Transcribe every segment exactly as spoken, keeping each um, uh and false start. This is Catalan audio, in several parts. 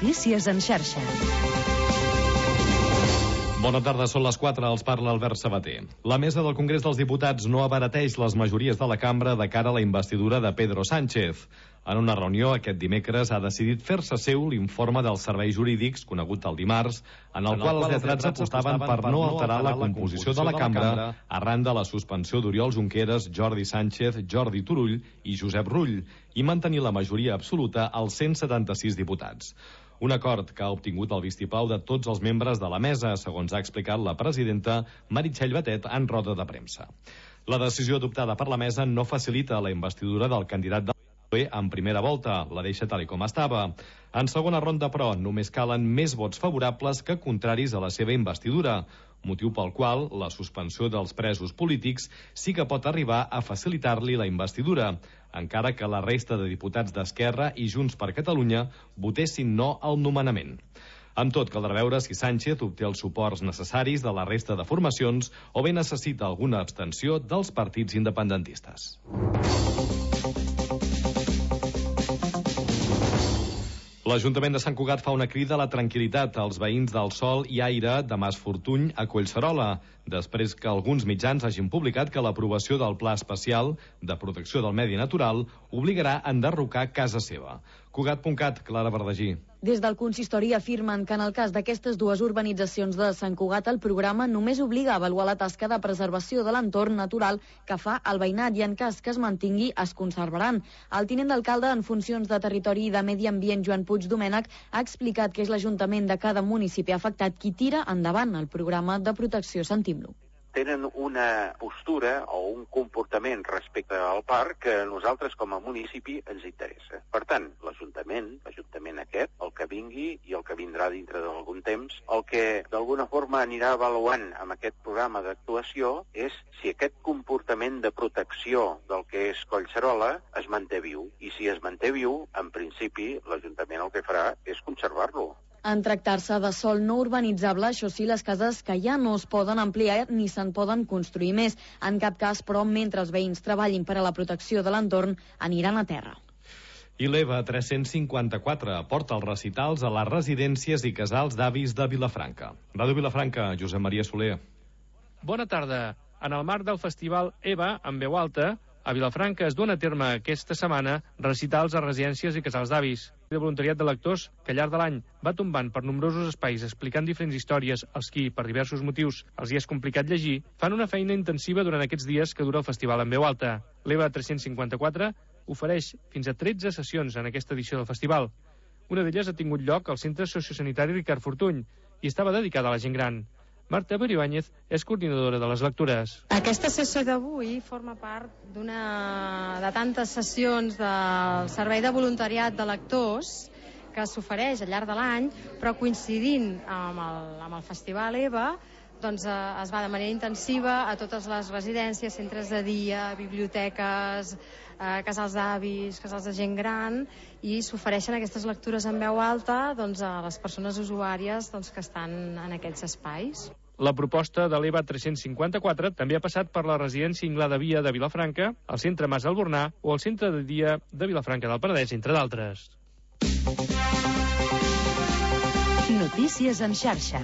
Notícies en xarxa. Bona tarda, són les quatre, els parla Albert Sabater. La mesa del Congrés dels Diputats no abarateix les majories de la cambra de cara a la investidura de Pedro Sánchez. En una reunió aquest dimecres ha decidit fer-se seu l'informe dels serveis jurídics, conegut el dimarts, en el en qual els lletrats apostaven per no alterar la composició de la cambra arran de la suspensió d'Oriol Junqueras, Jordi Sánchez, Jordi Turull i Josep Rull, i mantenir la majoria absoluta als cent setanta-sis diputats. Un acord que ha obtingut el vistiplau de tots els membres de la mesa, segons ha explicat la presidenta Meritxell Batet en roda de premsa. La decisió adoptada per la mesa no facilita la investidura del candidat del P S O E en primera volta, la deixa tal i com estava. En segona ronda, però, només calen més vots favorables que contraris a la seva investidura, motiu pel qual la suspensió dels presos polítics sí que pot arribar a facilitar-li la investidura, encara que la resta de diputats d'Esquerra i Junts per Catalunya votessin no al nomenament. Amb tot, caldrà veure si Sánchez obté els suports necessaris de la resta de formacions o bé necessita alguna abstenció dels partits independentistes. L'Ajuntament de Sant Cugat fa una crida a la tranquil·litat als veïns del Sol i Aire de Mas Fortuny a Collserola, després que alguns mitjans hagin publicat que l'aprovació del Pla Especial de Protecció del Medi Natural obligarà a enderrocar casa seva. Cugat punt cat, Clara Verdagí. Des del consistori afirmen que en el cas d'aquestes dues urbanitzacions de Sant Cugat el programa només obliga a avaluar la tasca de preservació de l'entorn natural que fa el veïnat i en cas que es mantingui es conservaran. El tinent d'alcalde en funcions de Territori i de Medi Ambient, Joan Puig Domènech, ha explicat que és l'Ajuntament de cada municipi afectat qui tira endavant el programa de protecció. Sentim-lo. Tenen una postura o un comportament respecte al parc que a nosaltres com a municipi ens interessa. Per tant, l'Ajuntament, l'Ajuntament aquest, el que vingui i el que vindrà dintre d'algun temps, el que d'alguna forma anirà avaluant amb aquest programa d'actuació és si aquest comportament de protecció del que és Collserola es manté viu. I si es manté viu, en principi, l'Ajuntament el que farà és conservar-lo. En tractar-se de sòl no urbanitzable, això sí, les cases que ja no es poden ampliar ni se'n poden construir més. En cap cas, però, mentre els veïns treballin per a la protecció de l'entorn, aniran a terra. I l'EVA tres-cents cinquanta-quatre porta els recitals a les residències i casals d'avis de Vilafranca. Ràdio Vilafranca, Josep Maria Soler. Bona tarda. En el marc del festival EVA, en veu alta, a Vilafranca es duen a terme aquesta setmana recitals a residències i casals d'avis. El voluntariat de lectors, que al llarg de l'any va tombant per nombrosos espais explicant diferents històries als qui, per diversos motius, els hi és complicat llegir, fan una feina intensiva durant aquests dies que dura el festival en veu alta. L'EVA tres-cents cinquanta-quatre ofereix fins a tretze sessions en aquesta edició del festival. Una d'elles ha tingut lloc al Centre Sociosanitari Ricard Fortuny i estava dedicada a la gent gran. Marta Beribáñez és coordinadora de les lectures. Aquesta sessió d'avui forma part d'una de tantes sessions del Servei de Voluntariat de Lectors que s'ofereix al llarg de l'any, però coincidint amb el, amb el Festival EVA, doncs eh, es va de manera intensiva a totes les residències, centres de dia, biblioteques, eh, casals d'avis, casals de gent gran, i s'ofereixen aquestes lectures en veu alta doncs, a les persones usuàries doncs, que estan en aquests espais. La proposta de l'EVA tres-cents cinquanta-quatre també ha passat per la residència Inglà de Via de Vilafranca, el centre Mas Albornà o el centre de dia de Vilafranca del Penedès, entre d'altres. Notícies en xarxa.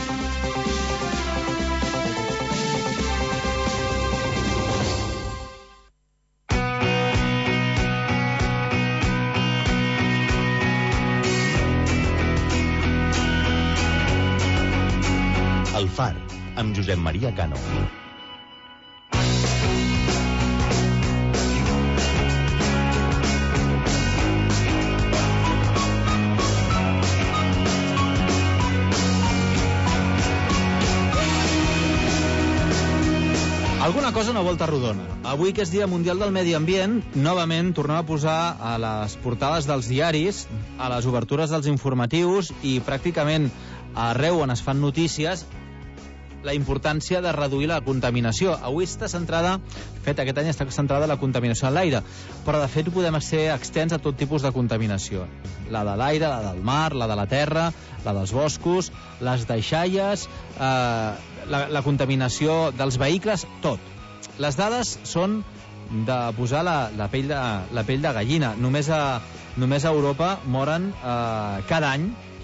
El Far, amb Josep Maria Cano. Alguna cosa no volta rodona. Avui, que és Dia Mundial del Medi Ambient, novament tornem a posar a les portades dels diaris, a les obertures dels informatius i pràcticament arreu on es fan notícies la importància de reduir la contaminació. Avui està centrada, fet aquest any està centrada la contaminació en l'aire, però de fet podem ser extens a tot tipus de contaminació. La de l'aire, la del mar, la de la terra, la dels boscos, les deixalles, eh, la, la contaminació dels vehicles, tot. Les dades són de posar la, la, pell, de, la pell de gallina. Només a, només a Europa moren eh, cada any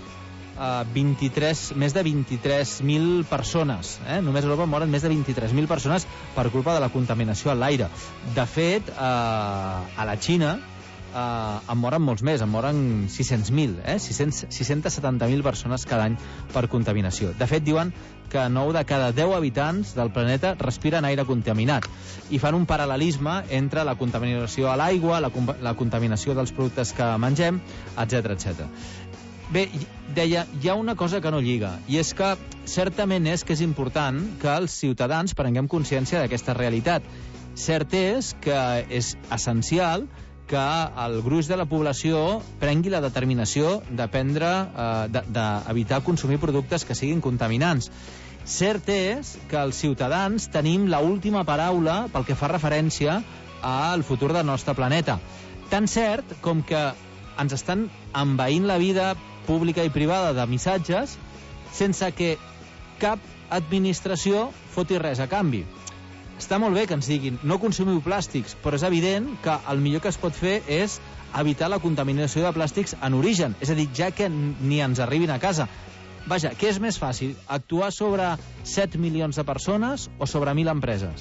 uh, vint-i-tres, més de vint-i-tres mil persones. Eh? Només a Europa moren més de vint-i-tres mil persones per culpa de la contaminació a l'aire. De fet, uh, a la Xina Uh, en moren molts més, en moren sis-cents mil, eh? sis-cents setanta mil persones cada any per contaminació. De fet, diuen que nou de cada deu habitants del planeta respiren aire contaminat i fan un paral·lelisme entre la contaminació a l'aigua, la, la contaminació dels productes que mengem, etcètera, etcètera. Bé, deia, hi ha una cosa que no lliga, i és que certament és que és important que els ciutadans prenguem consciència d'aquesta realitat. Cert és que és essencial que el gruix de la població prengui la determinació de prendre, eh, d'evitar consumir productes que siguin contaminants. Cert és que els ciutadans tenim l'última paraula pel que fa referència al futur del nostre planeta. Tan cert com que ens estan envaint la vida pública i privada de missatges sense que cap administració foti res a canvi. Està molt bé que ens diguin no consumiu plàstics, però és evident que el millor que es pot fer és evitar la contaminació de plàstics en origen, és a dir, ja que ni ens arribin a casa. Vaja, què és més fàcil, actuar sobre set milions de persones o sobre mil empreses?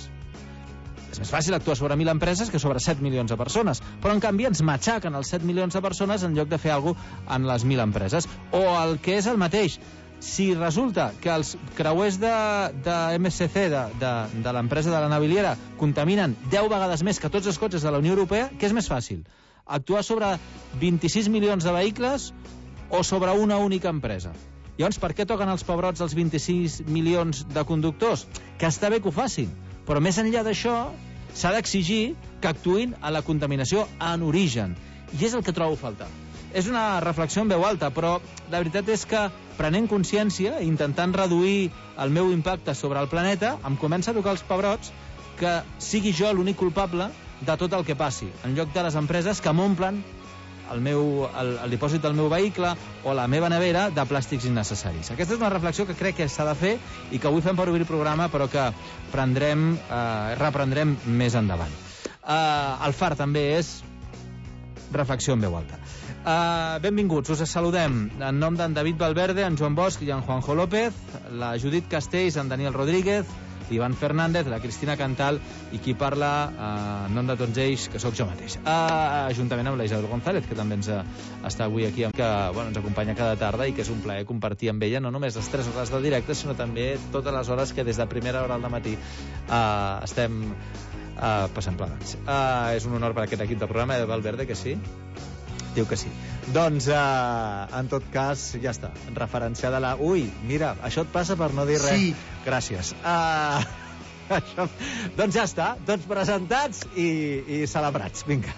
És més fàcil actuar sobre mil empreses que sobre set milions de persones, però en canvi ens matxaquen els set milions de persones en lloc de fer alguna cosa en les mil empreses. O el que és el mateix, si resulta que els creuers de, de M S C, de, de, de l'empresa de la naviliera, contaminen deu vegades més que tots els cotxes de la Unió Europea, què és més fàcil? Actuar sobre vint-i-sis milions de vehicles o sobre una única empresa? Llavors, per què toquen els pebrots dels vint-i-sis milions de conductors? Que està bé que ho facin, però més enllà d'això s'ha d'exigir que actuïn a la contaminació en origen. I és el que trobo a faltar. És una reflexió en veu alta, però la veritat és que prenent consciència, intentant reduir el meu impacte sobre el planeta, em comença a tocar els pebrots que sigui jo l'únic culpable de tot el que passi, en lloc de les empreses que m'omplen el, meu, el, el dipòsit del meu vehicle o la meva nevera de plàstics innecessaris. Aquesta és una reflexió que crec que s'ha de fer i que avui fem per obrir programa, però que prendrem, eh, reprendrem més endavant. Eh, el far també és reflexió en veu alta. Uh, benvinguts, us saludem en nom d'en David Valverde, en Joan Bosch i en Juanjo López, la Judit Castells, en Daniel Rodríguez, l'Ivan Fernández, la Cristina Cantal i qui parla uh, en nom de tots ells, que sóc jo mateix, uh, juntament amb la Isabel González, que també ens uh, està avui aquí, que bueno, ens acompanya cada tarda i que és un plaer compartir amb ella no només les tres hores de directe, sinó també totes les hores que des de primera hora al matí uh, estem uh, passant plegats. Uh, és un honor per aquest equip de programa, de Valverde, que sí? Diu que sí. Doncs, uh, en tot cas, ja està. Referenciada la... Ui, mira, això et passa per no dir res. Sí. Gràcies. Uh, això... Doncs ja està. Tots presentats i, i celebrats. Vinga.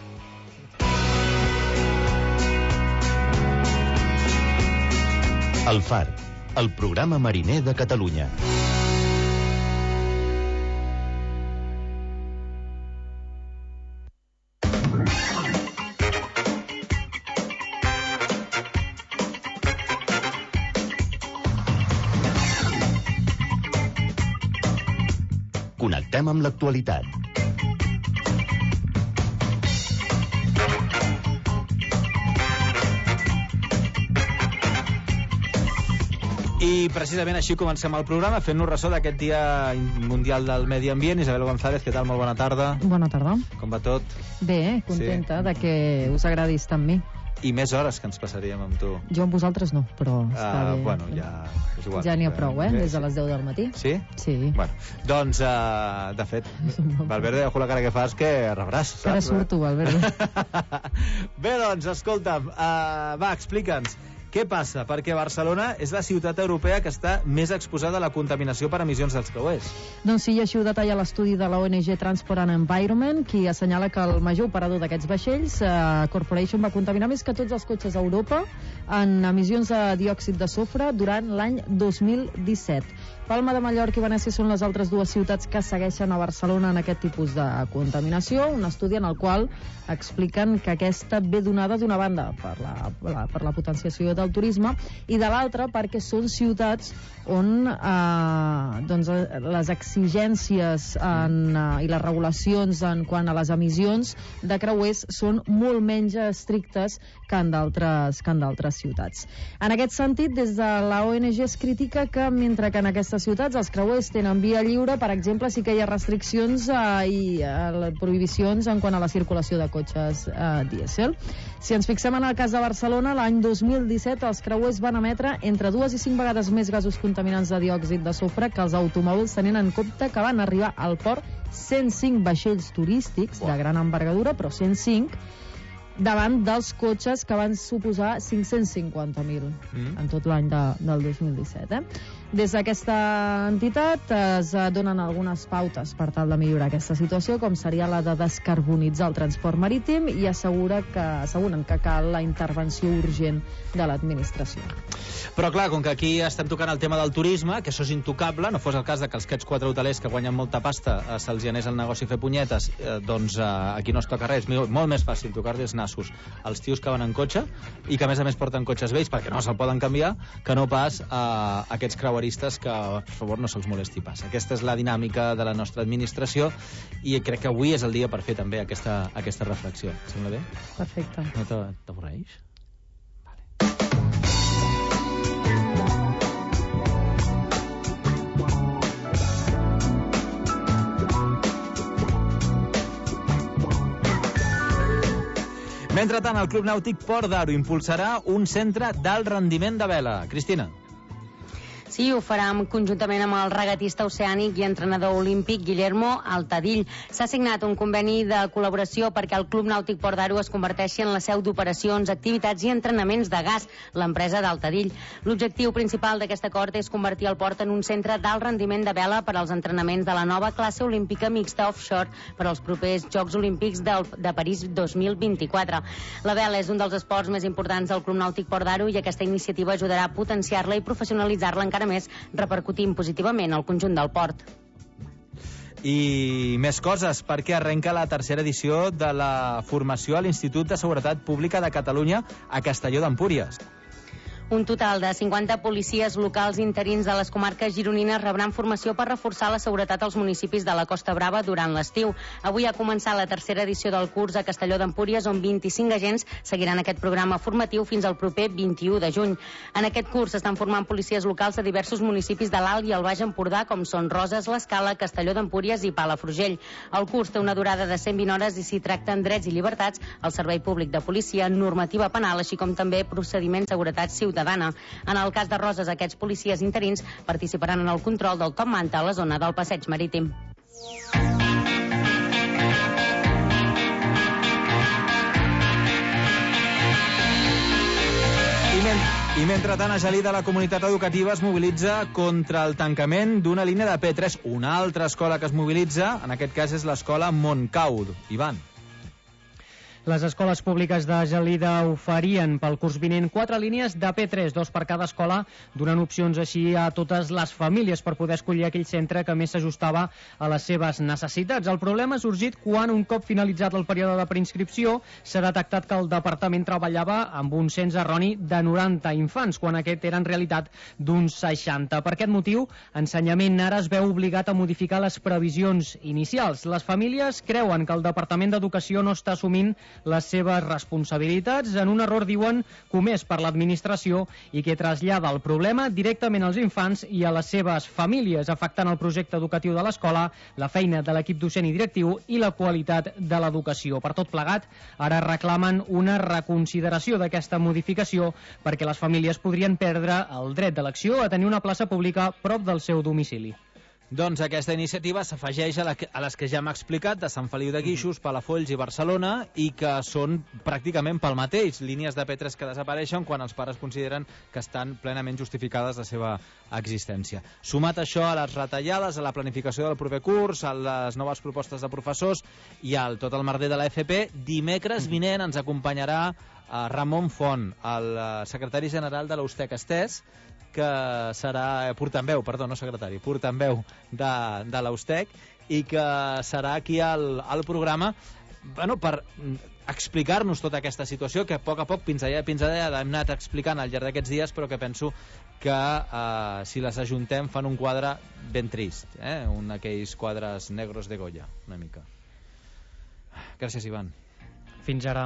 El Far, el programa mariner de Catalunya. Connectem amb l'actualitat. I precisament així comencem el programa, fent-nos ressò d'aquest Dia Mundial del Medi Ambient. Isabel González, què tal? Molt bona tarda. Bona tarda. Com va tot? Bé, contenta sí. de que us agradis tant mi. I més hores que ens passaríem amb tu. Jo amb vosaltres no, però està uh, bé. Bueno, ja... És igual. Ja n'hi ha prou, eh? Des de les deu del matí. Sí? Sí. Bueno, doncs, uh, de fet, Valverde, ojo la cara que fas, que rebràs, saps? Cara surto, Valverde. Bé, doncs, escolta'm, uh, va, explica'ns. Què passa? Perquè Barcelona és la ciutat europea que està més exposada a la contaminació per emissions dels creuers. Doncs sí, així ho detalla l'estudi de la O N G Transport and Environment, qui assenyala que el major operador d'aquests vaixells, uh, Corporation, va contaminar més que tots els cotxes a Europa en emissions de diòxid de sofre durant l'any dos mil disset. Palma de Mallorca i Venècia són les altres dues ciutats que segueixen a Barcelona en aquest tipus de contaminació, un estudi en el qual expliquen que aquesta ve donada d'una banda per la, la, per la potenciació del turisme, i de l'altra perquè són ciutats on eh, doncs, les exigències en, eh, i les regulacions en quant a les emissions de creuers són molt menys estrictes que en d'altres que en d'altres ciutats. En aquest sentit, des de la O N G es critica que mentre que en aquestes ciutats els creuers tenen via lliure, per exemple, sí que hi ha restriccions eh, i eh, prohibicions en quant a la circulació de cotxes eh, dièsel. Si ens fixem en el cas de Barcelona, l'any dos mil disset els creuers van emetre entre dues i cinc vegades més gasos contaminants de diòxid de sofre que els automòbils, tenint en compte que van arribar al port cent cinc vaixells turístics de gran envergadura, però cent cinc, davant dels cotxes que van suposar cinc-cents cinquanta mil mm. en tot l'any de, del dos mil disset. Eh? Des d'aquesta entitat es donen algunes pautes per tal de millorar aquesta situació, com seria la de descarbonitzar el transport marítim, i assegura que, asseguren que cal la intervenció urgent de l'administració. Però clar, com que aquí estem tocant el tema del turisme, que això és intocable, no fos el cas de que els aquests quatre hotelers que guanyen molta pasta eh, se'ls anés al negoci a fer punyetes, eh, doncs eh, aquí no es toca res. Molt, molt més fàcil tocar-li els nassos als tios que van en cotxe i que a més a més porten cotxes vells perquè no se'l poden canviar, que no pas a eh, aquests creueristes que, per favor, no se'ls molesti pas. Aquesta és la dinàmica de la nostra administració i crec que avui és el dia per fer també aquesta, aquesta reflexió. Et sembla bé? Perfecte. No t'avorreix? Mentrestant, el Club Nàutic Port d'Aro impulsarà un centre d'alt rendiment de vela. Cristina. Sí, ho farà conjuntament amb el regatista oceànic i entrenador olímpic Guillermo Altadill. S'ha signat un conveni de col·laboració perquè el Club Nàutic Port d'Aro es converteixi en la seu d'operacions, activitats i entrenaments de gas, l'empresa d'Altadill. L'objectiu principal d'aquest acord és convertir el port en un centre d'alt rendiment de vela per als entrenaments de la nova classe olímpica mixta offshore per als propers Jocs Olímpics de, de París dos mil vint-i-quatre. La vela és un dels esports més importants del Club Nàutic Port d'Aro i aquesta iniciativa ajudarà a potenciar-la i professionalitzar-la encara més, repercutint positivament al conjunt del port. I més coses, perquè arrenca la tercera edició de la formació a l'Institut de Seguretat Pública de Catalunya a Castelló d'Empúries. Un total de cinquanta policies locals interins de les comarques gironines rebran formació per reforçar la seguretat als municipis de la Costa Brava durant l'estiu. Avui ha començat la tercera edició del curs a Castelló d'Empúries, on vint-i-cinc agents seguiran aquest programa formatiu fins al proper vint-i-u de juny. En aquest curs s'estan formant policies locals de diversos municipis de l'Alt i el Baix Empordà, com són Roses, l'Escala, Castelló d'Empúries i Palafrugell. El curs té una durada de cent vint hores i s'hi tracten drets i llibertats, el servei públic de policia, normativa penal, així com també procediments de seguretat ciutadana. En el cas de Roses, aquests policies interins participaran en el control del top manta a la zona del passeig marítim. I, men I mentrestant, a Gelida, la comunitat educativa es mobilitza contra el tancament d'una línia de P tres. Una altra escola que es mobilitza, en aquest cas, és l'escola Montcau. Ivan. Les escoles públiques de Gelida oferien pel curs vinent quatre línies de P tres, dos per cada escola, donant opcions així a totes les famílies per poder escollir aquell centre que més s'ajustava a les seves necessitats. El problema ha sorgit quan, un cop finalitzat el període de preinscripció, s'ha detectat que el departament treballava amb un cens erroni de noranta infants, quan aquest era en realitat d'uns seixanta. Per aquest motiu, Ensenyament ara es veu obligat a modificar les previsions inicials. Les famílies creuen que el Departament d'Educació no està assumint les seves responsabilitats en un error, diuen, comès per l'administració i que trasllada el problema directament als infants i a les seves famílies, afectant el projecte educatiu de l'escola, la feina de l'equip docent i directiu i la qualitat de l'educació. Per tot plegat, ara reclamen una reconsideració d'aquesta modificació perquè les famílies podrien perdre el dret d'elecció a tenir una plaça pública prop del seu domicili. Doncs aquesta iniciativa s'afegeix a, la que, a les que ja hem explicat de Sant Feliu de Guíxols, Palafolls i Barcelona, i que són pràcticament pel mateix, línies de P tres que desapareixen quan els pares consideren que estan plenament justificades la seva existència. Sumat això a les retallades, a la planificació del proper curs, a les noves propostes de professors i al tot el merder de la F P, dimecres vinent ens acompanyarà uh, Ramon Font, el uh, secretari general de l'Ustec Estès, que serà portaveu, perdó, no secretari, portaveu de, de l'Ustec, i que serà aquí al, al programa, bueno, per explicar-nos tota aquesta situació que a poc a poc pinzellada, pinzellada hem anat explicant al llarg d'aquests dies, però que penso que eh, si les ajuntem fan un quadre ben trist, eh? Un d'aquells quadres negros de Goya, una mica. Gràcies, Ivan. Fins ara.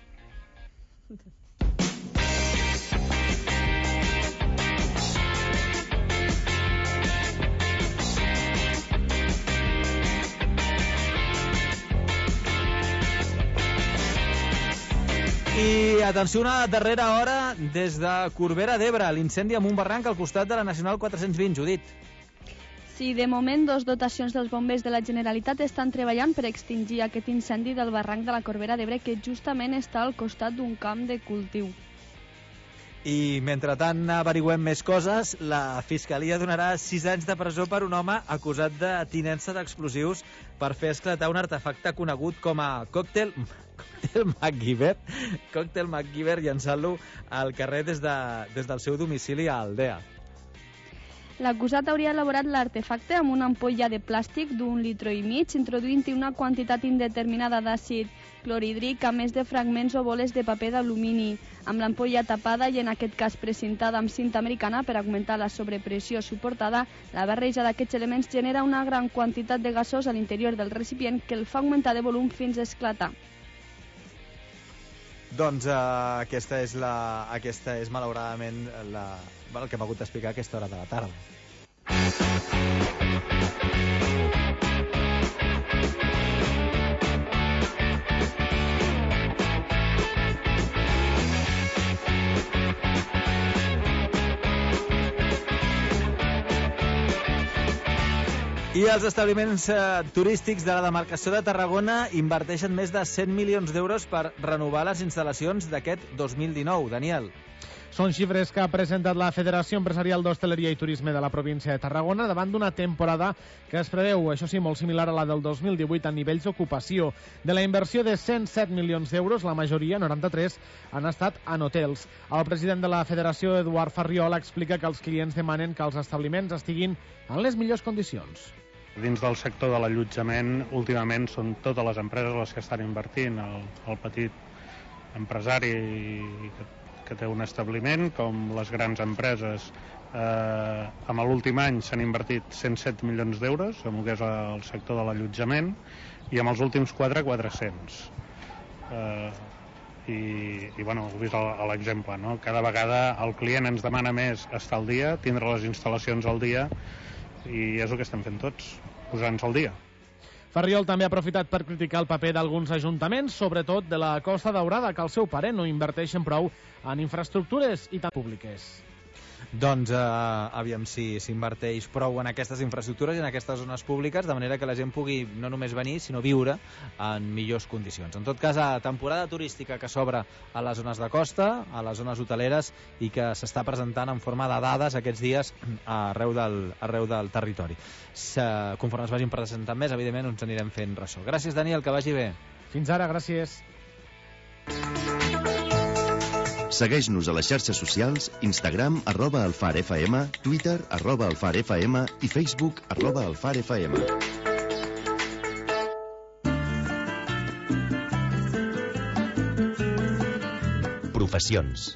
I atenció, una darrera hora des de Corbera d'Ebre, l'incendi amb un barranc al costat de la Nacional quatre-cents vint, Judit. Sí, de moment, dos dotacions dels bombers de la Generalitat estan treballant per extingir aquest incendi del barranc de la Corbera d'Ebre, que justament està al costat d'un camp de cultiu. I, mentrestant, averiguem més coses. La Fiscalia donarà sis anys de presó per un home acusat de tinença d'explosius per fer esclatar un artefacte conegut com a còctel... Còctel MacGyver, còctel MacGyver, llançant-lo al carrer des, de, des del seu domicili a Aldea. L'acusat hauria elaborat l'artefacte amb una ampolla de plàstic d'un litre i mig, introduint-hi una quantitat indeterminada d'àcid clorhídric, a més de fragments o boles de paper d'alumini, amb l'ampolla tapada i en aquest cas precintada amb cinta americana per augmentar la sobrepressió suportada. La barreja d'aquests elements genera una gran quantitat de gasos a l'interior del recipient que el fa augmentar de volum fins a esclatar. Doncs uh, aquesta és la, aquesta és malauradament la, bueno, el que hem hagut d'explicar a aquesta hora de la tarda. I els establiments eh, turístics de la demarcació de Tarragona inverteixen més de cent milions d'euros per renovar les instal·lacions d'aquest dos mil dinou. Daniel. Són xifres que ha presentat la Federació Empresarial d'Hostaleria i Turisme de la província de Tarragona davant d'una temporada que es preveu, això sí, molt similar a la del dos mil divuit en nivells d'ocupació. De la inversió de cent set milions d'euros, la majoria, noranta-tres, han estat en hotels. El president de la Federació, Eduard Farriola, explica que els clients demanen que els establiments estiguin en les millors condicions. Dins del sector de l'allotjament, últimament són totes les empreses les que estan invertint. El, el petit empresari que, que té un establiment, com les grans empreses. Eh, amb l'últim any s'han invertit cent set milions d'euros en el que és el sector de l'allotjament i amb els últims quatre, quatre-cents. Eh, i, i bueno, heu vist l'exemple, no? Cada vegada el client ens demana més estar al dia, tindre les instal·lacions al dia, i és el que estem fent tots, posar-nos al dia. Farriol també ha aprofitat per criticar el paper d'alguns ajuntaments, sobretot de la Costa Daurada, que al seu parer no inverteixen prou en infraestructures i tan públiques. Doncs eh, aviam si s'inverteix prou en aquestes infraestructures i en aquestes zones públiques, de manera que la gent pugui no només venir, sinó viure en millors condicions. En tot cas, a temporada turística que s'obre a les zones de costa, a les zones hoteleres, i que s'està presentant en forma de dades aquests dies arreu del, arreu del territori. Se, conforme es vagin presentant més, evidentment, ens anirem fent ressò. Gràcies, Daniel, que vagi bé. Fins ara, gràcies. Segueix-nos a les xarxes socials, Instagram, arroba alfarfm, Twitter, arroba alfarfm i Facebook, arroba alfarfm. Professions.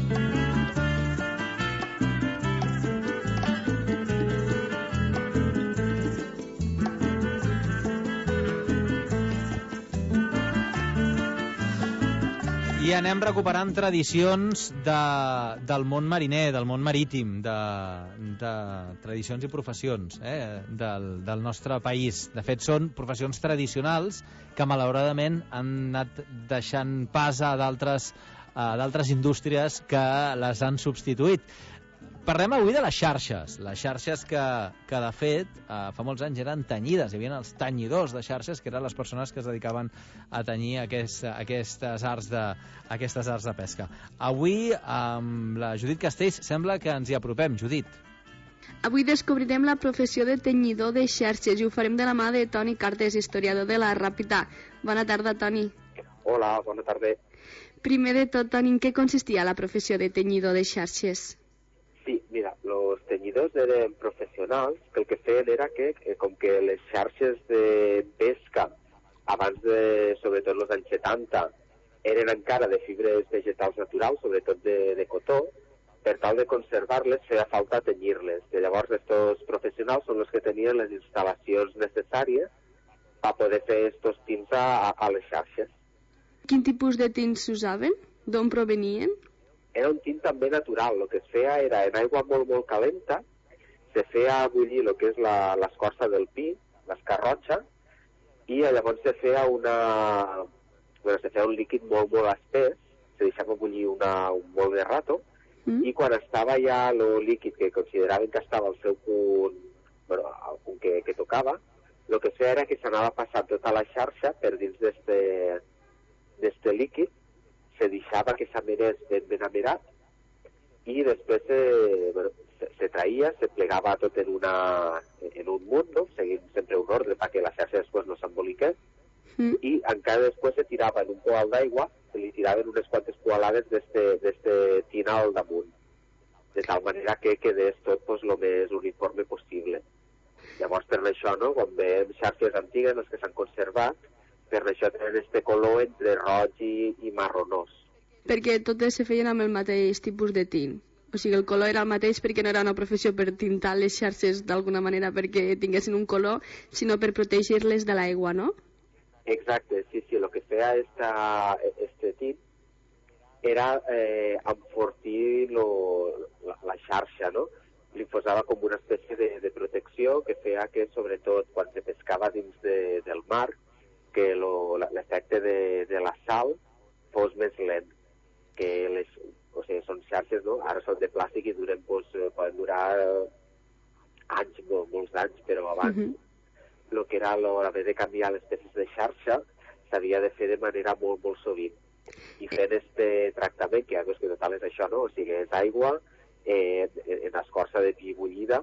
I anem recuperant tradicions de, del món mariner, del món marítim, de, de tradicions i professions eh, del, del nostre país. De fet, són professions tradicionals que malauradament han anat deixant pas a d'altres a d'altres indústries que les han substituït. Parlem avui de les xarxes, les xarxes que, que de fet eh, fa molts anys eren tenyides, hi havia els tenyidors de xarxes, que eren les persones que es dedicaven a tenyir aquest, aquestes, arts de, aquestes arts de pesca. Avui, amb la Judit Castells, sembla que ens hi apropem. Judit. Avui descobrirem la professió de tenyidor de xarxes i ho farem de la mà de Toni Cartes, historiador de la Ràpita. Bona tarda, Toni. Hola, bona tarda. Primer de tot, Toni, en què consistia la professió de tenyidor de xarxes? Sí, mira, los teñidors eren professionals que el que feien era que, eh, com que les xarxes de pesca, abans de, sobretot els anys setanta, eren encara de fibres vegetals naturals, sobretot de, de cotó. Per tal de conservar-les feia falta tenyir-les. I llavors estos professionals són els que tenien les instal·lacions necessàries per poder fer estos tints a, a les xarxes. Quin tipus de tints s'usaven? D'on provenien? Era un tint també natural. El que es feia era en aigua molt, molt calenta, se feia bullir el que és l'escorça del pi, l'escarrotxa, i llavors se feia una... Bueno, se feia un líquid molt, molt espès, se deixava bullir una, un molt de rato, mm. i quan estava ja el líquid que consideraven que estava al seu punt, bueno, al punt que, que tocava, el que es feia era que s'anava passant tota la xarxa per dins d'este líquid, se deixava que s'amerés ben ben amerat, i després se, bueno, se, se traïa, se plegava tot en, una, en un munt, no? Seguint sempre un ordre perquè la xarxa després no s'emboliqués, mm. i encara després se tirava en un poal d'aigua, se li tiraven unes quantes poalades d'este tint al damunt, de tal manera que quedés tot pues, lo més uniforme possible. Llavors, per això, no, quan veiem xarxes antigues, les que s'han conservat, per això tenen este color entre roig i, i marronós. Perquè totes se feien amb el mateix tipus de tint. O sigui, el color era el mateix perquè no era una professió per tintar les xarxes d'alguna manera perquè tinguessin un color, sinó per protegir-les de l'aigua, no? Exacte, sí, sí. El que feia esta, este tint era eh, enfortir lo, la, la xarxa, no? Li posava com una espècie de, de protecció que feia que, sobretot, quan se pescava dins de, del mar, que l'efecte de, de la sal fos més lent, que les, o sigui, són xarxes, no? Ara són de plàstic i duren, pues, poden durar anys, no, molts anys, però abans el uh -huh. que era l'haver de canviar les peces de xarxa s'havia de fer de manera molt, molt sovint. I fent este tractament, que, que total és això, no? O sigui, és aigua eh, en escorça de pi bullida,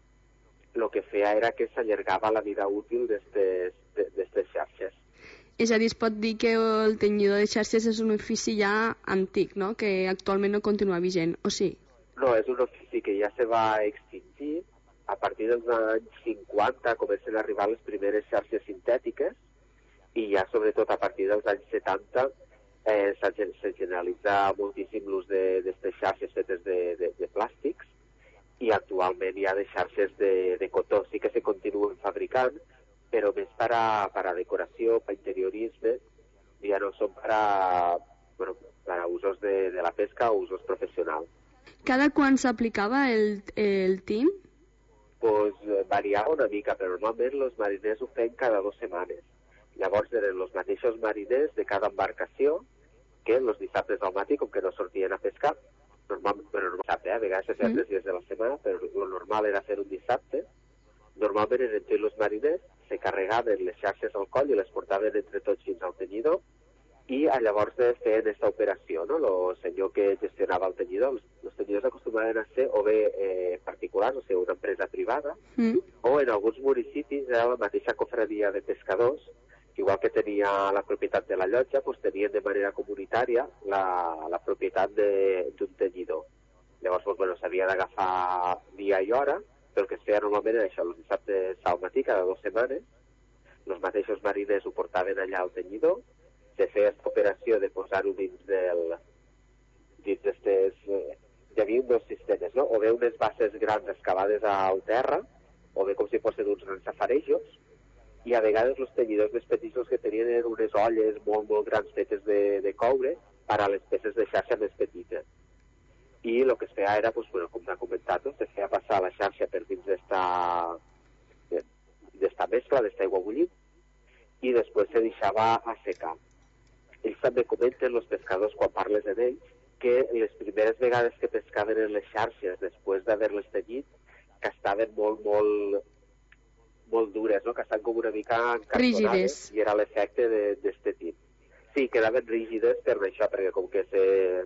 el que feia era que s'allargava la vida útil d'aquestes xarxes. És a dir, es pot dir que el tenyidor de xarxes és un ofici ja antic, no? Que actualment no continua vigent, o sí? No, és un ofici que ja se va extingir. A partir dels anys cinquanta comencen a arribar les primeres xarxes sintètiques i ja sobretot a partir dels anys setanta eh, se generalitza moltíssim l'ús d'aquestes xarxes fetes de, de, de plàstics i actualment hi ha de xarxes de, de cotó. Sí que se continuen fabricant, però més per a, per a decoració, per a interiorisme, ja no són per a, bueno, per a usos de, de la pesca o usos professionals. Cada quan s'aplicava el, el tint? Pues variava una mica, però normalment els mariners ho feien cada dues setmanes. Llavors eren els mateixos mariners de cada embarcació que els dissabtes al matí, com que no sortien a pescar, normalment, però no dissabte, eh? A vegades se feien tres dies de la setmana, però el normal era fer un dissabte. Normalment eren tots els mariners, se carregaven les xarxes al coll i les portaven entre tots fins al tenyidor i llavors feien aquesta operació, no? El senyor que gestionava el tenyidor, els, els tenyidors acostumaven a ser o bé eh, particulars, o sigui, una empresa privada, mm. o en alguns municipis era la mateixa cofradia de pescadors, igual que tenia la propietat de la llotja, doncs tenien de manera comunitària la, la propietat d'un tenyidor. Llavors, doncs, bueno, s'havia d'agafar dia i hora, però el que es feia normalment era això, els dissabtes al matí, cada dues setmanes, els mateixos mariners ho portaven allà al tenyidor, se feia aquesta operació de posar-ho dins del... dins d'estes... Eh, hi havia dos sistemes, no? O bé unes bases grans excavades al terra, o bé com si fossin uns grans safarejos, i a vegades els tenyidors més petits els que tenien eren unes olles molt, molt grans fetes de, de coure per a les peces de xarxa més petites. I el que es feia era, pues, bueno, com s'ha comentat, se feia passar la xarxa per dins d'esta d'esta mescla, d'esta aigua bullit, i després se deixava assecar. Ells també comenten, els pescadors, quan parles amb ells, que les primeres vegades que pescaven en les xarxes, després d'haver-les tenyit, que estaven molt, molt, molt dures, no? Que estan com una mica encartonades, i era l'efecte d'este tip. Sí, quedaven rígides per això, perquè com que se,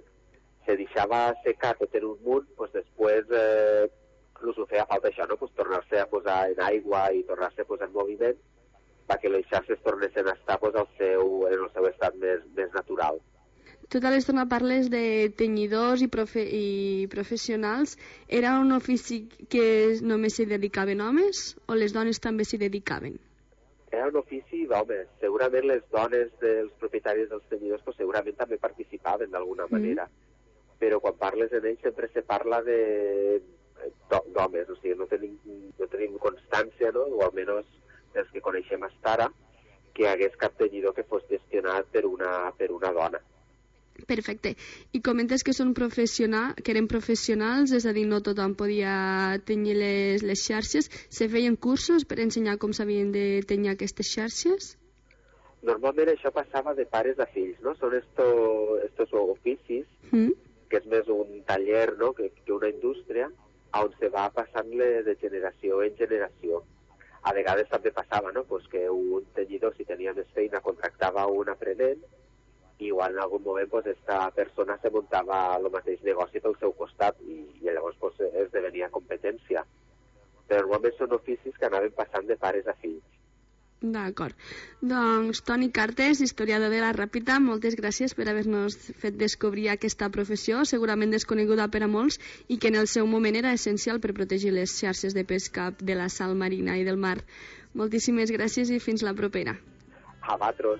se deixava secar tot en un munt, doncs després eh, inclús ho feia falta això, no? Pues tornar-se a posar en aigua i tornar-se a posar en moviment perquè les xarxes tornessin a estar pues, al seu, en el seu estat més, més natural. Tota l'estona parles de tenyidors i, profe i professionals. Era un ofici que només s'hi dedicaven homes o les dones també s'hi dedicaven? era un ofici d'homes. Segurament les dones dels propietaris dels tenyidors pues, segurament també participaven d'alguna manera. Mm. Però quan parles en ells sempre se parla de d'homes, o sigui, no tenim, no tenim constància, no? O almenys els que coneixem hasta ara, que hagués cap tenyidor que fos gestionat per una, per una dona. Perfecte. I comentes que són professionals, que eren professionals, és a dir, no tothom podia tenyir les, les xarxes. Se feien cursos per ensenyar com s'havien de tenyir aquestes xarxes? Normalment això passava de pares a fills, no? Són esto, estos oficis, mm. que és més un taller, no?, que, que una indústria, on se va passant-le de generació en generació. A vegades també passava, no?, pues que un tenyidor, si tenia més feina, contractava un aprenent, i igual en algun moment pues, esta persona se muntava el mateix negoci pel seu costat i, i llavors pues, esdevenia competència. Però normalment són oficis que anaven passant de pares a fills. D'acord. Doncs Toni Cartes, historiador de la Ràpita, moltes gràcies per haver-nos fet descobrir aquesta professió, segurament desconeguda per a molts, i que en el seu moment era essencial per protegir les xarxes de pesca de la sal marina i del mar. Moltíssimes gràcies i fins la propera. A vosaltres.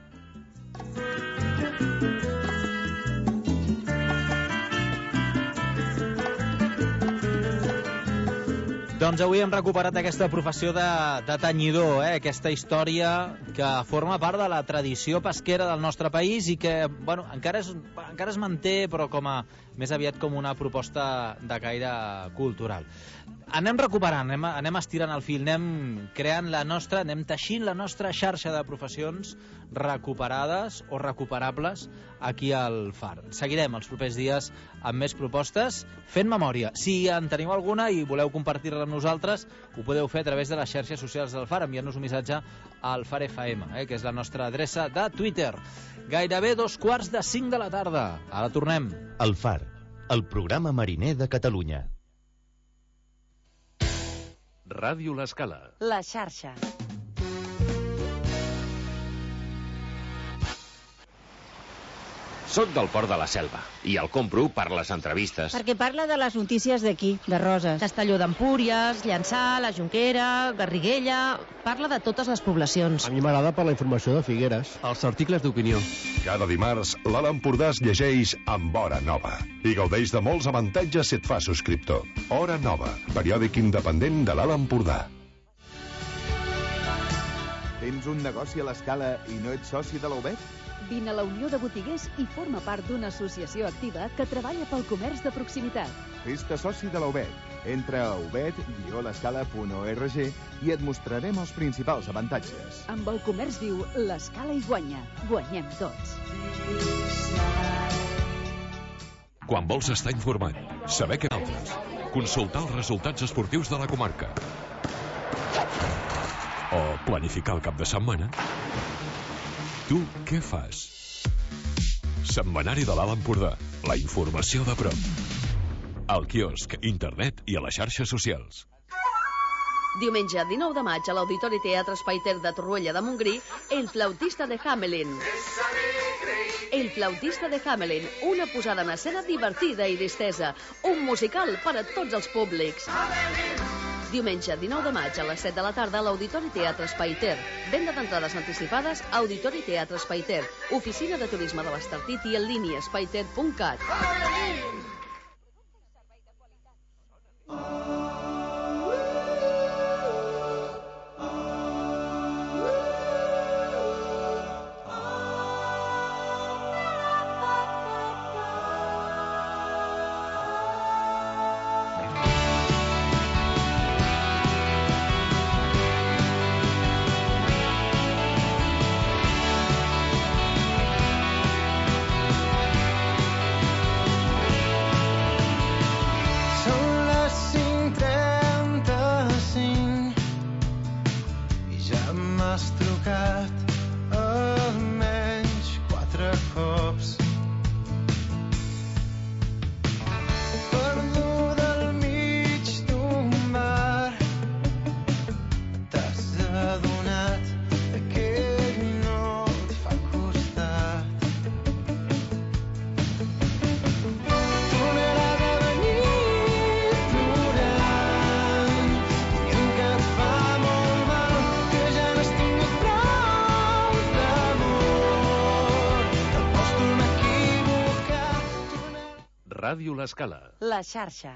Doncs avui hem recuperat aquesta professió de, de tenyidor, eh? Aquesta història que forma part de la tradició pesquera del nostre país i que bueno, encara, és, encara es manté, però com a, més aviat com una proposta de caire cultural. Anem recuperant, anem, anem estirant el fil, anem creant la nostra, anem teixint la nostra xarxa de professions recuperades o recuperables aquí al Far. Seguirem els propers dies amb més propostes fent memòria. Si en teniu alguna i voleu compartir-la amb nosaltres, ho podeu fer a través de les xarxes socials del Far, enviant-nos un missatge al Far F M, eh, que és la nostra adreça de Twitter. Gairebé dos quarts de cinc de la tarda. Ara tornem. El Far, el programa mariner de Catalunya. Ràdio L'Escala. La xarxa. Soc del Port de la Selva i el compro per les entrevistes. Perquè parla de les notícies d'aquí, de Roses. Castelló d'Empúries, Llançà, la Jonquera, Garriguella... Parla de totes les poblacions. A mi m'agrada per la informació de Figueres. Els articles d'opinió. Cada dimarts, l'Alt Empordà es llegeix amb Hora Nova i gaudeix de molts avantatges si et fa subscriptor. Hora Nova, periòdic independent de l'Alt Empordà. Tens un negoci a l'Escala i no ets soci de la U B E T? Vine a la Unió de Botiguers i forma part d'una associació activa que treballa pel comerç de proximitat. Fes-te soci de la U B E T. Entra a u b e t guió l'escala punt org i et mostrarem els principals avantatges. Amb el comerç viu, l'Escala hi guanya. Guanyem tots. Quan vols estar informat, saber què altres, consultar els resultats esportius de la comarca o planificar el cap de setmana, tu què fas? Setmanari de l'Alt Empordà. La informació de prop. Al quiosc, internet i a les xarxes socials. Diumenge dinou de maig a l'Auditori Teatre Espai Ter de Torroella de Montgrí, El flautista de Hamelin. El flautista de Hamelin, una posada en escena divertida i distesa. Un musical per a tots els públics. Diumenge dinou de maig a les set de la tarda a l'Auditori Teatre Espai Ter. Venda d'entrades anticipades a Auditori Teatre Espai Ter. Oficina de Turisme de l'Estartit i en línia espaiter punt cat. Ràdio L'Escala. La xarxa.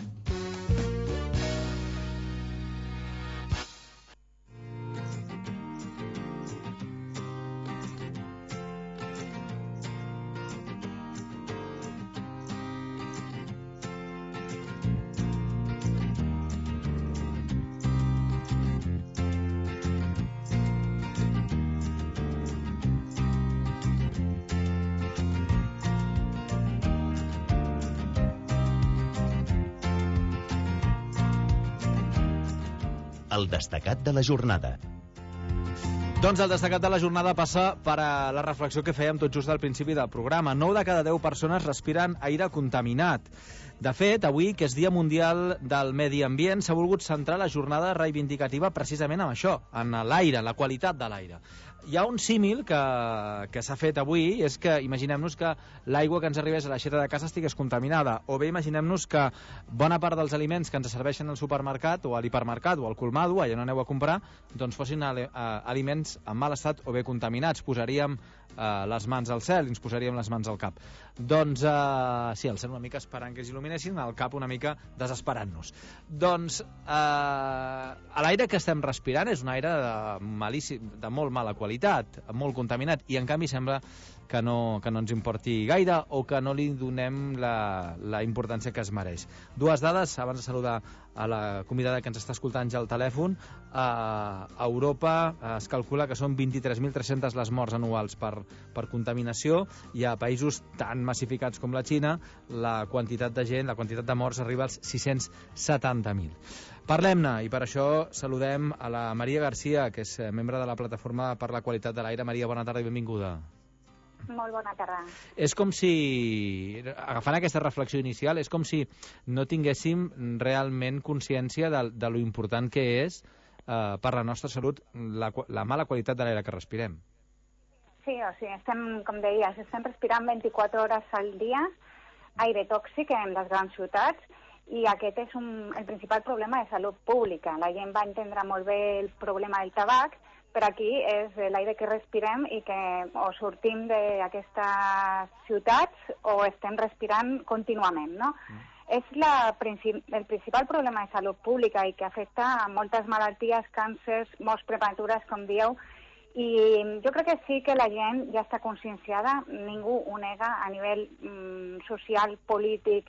El destacat de la jornada. Doncs el destacat de la jornada passa per a la reflexió que fèiem tot just al principi del programa. nou de cada deu persones respiren aire contaminat. De fet, avui, que és Dia Mundial del Medi Ambient, s'ha volgut centrar la jornada reivindicativa precisament en això, en l'aire, en la qualitat de l'aire. Hi ha un símil que, que s'ha fet avui, és que imaginem-nos que l'aigua que ens arribés a l'aixeta de casa estigués contaminada, o bé imaginem-nos que bona part dels aliments que ens serveixen al supermercat o a l'hipermercat o al colmado, allà on aneu a comprar, doncs fossin ali aliments en mal estat o bé contaminats. Posaríem eh, les mans al cel, ens posaríem les mans al cap. Doncs, eh, sí, al cel una mica esperant que es il·luminessin, al cap una mica desesperant-nos. Doncs, eh, l'aire que estem respirant és un aire de, malíssim, de molt mala qualitat, molt contaminat, i en canvi sembla que no, que no ens importi gaire o que no li donem la, la importància que es mereix. Dues dades, abans de saludar a la convidada que ens està escoltant ja al telèfon. A Europa es calcula que són vint-i-tres mil tres-centes les morts anuals per, per contaminació, i a països tan massificats com la Xina la quantitat de gent, la quantitat de morts arriba als sis-cents setanta mil. Parlem-ne, i per això saludem a la Maria Garcia, que és membre de la Plataforma per la Qualitat de l'Aire. Maria, bona tarda i benvinguda. Molt bona tarda. És com si, agafant aquesta reflexió inicial, és com si no tinguéssim realment consciència de, de lo important que és eh, per la nostra salut la, la mala qualitat de l'aire que respirem. Sí, o sigui, estem, com deies, estem respirant vint-i-quatre hores al dia aire tòxic en les grans ciutats, i aquest és un, el principal problema de salut pública. La gent va entendre molt bé el problema del tabac, però aquí és l'aire que respirem i que o sortim d'aquestes ciutats o estem respirant contínuament, no? Mm. És la, el principal problema de salut pública i que afecta a moltes malalties, càncers, morts prematures, com dieu, i jo crec que sí que la gent ja està conscienciada, ningú ho nega a nivell mm, social, polític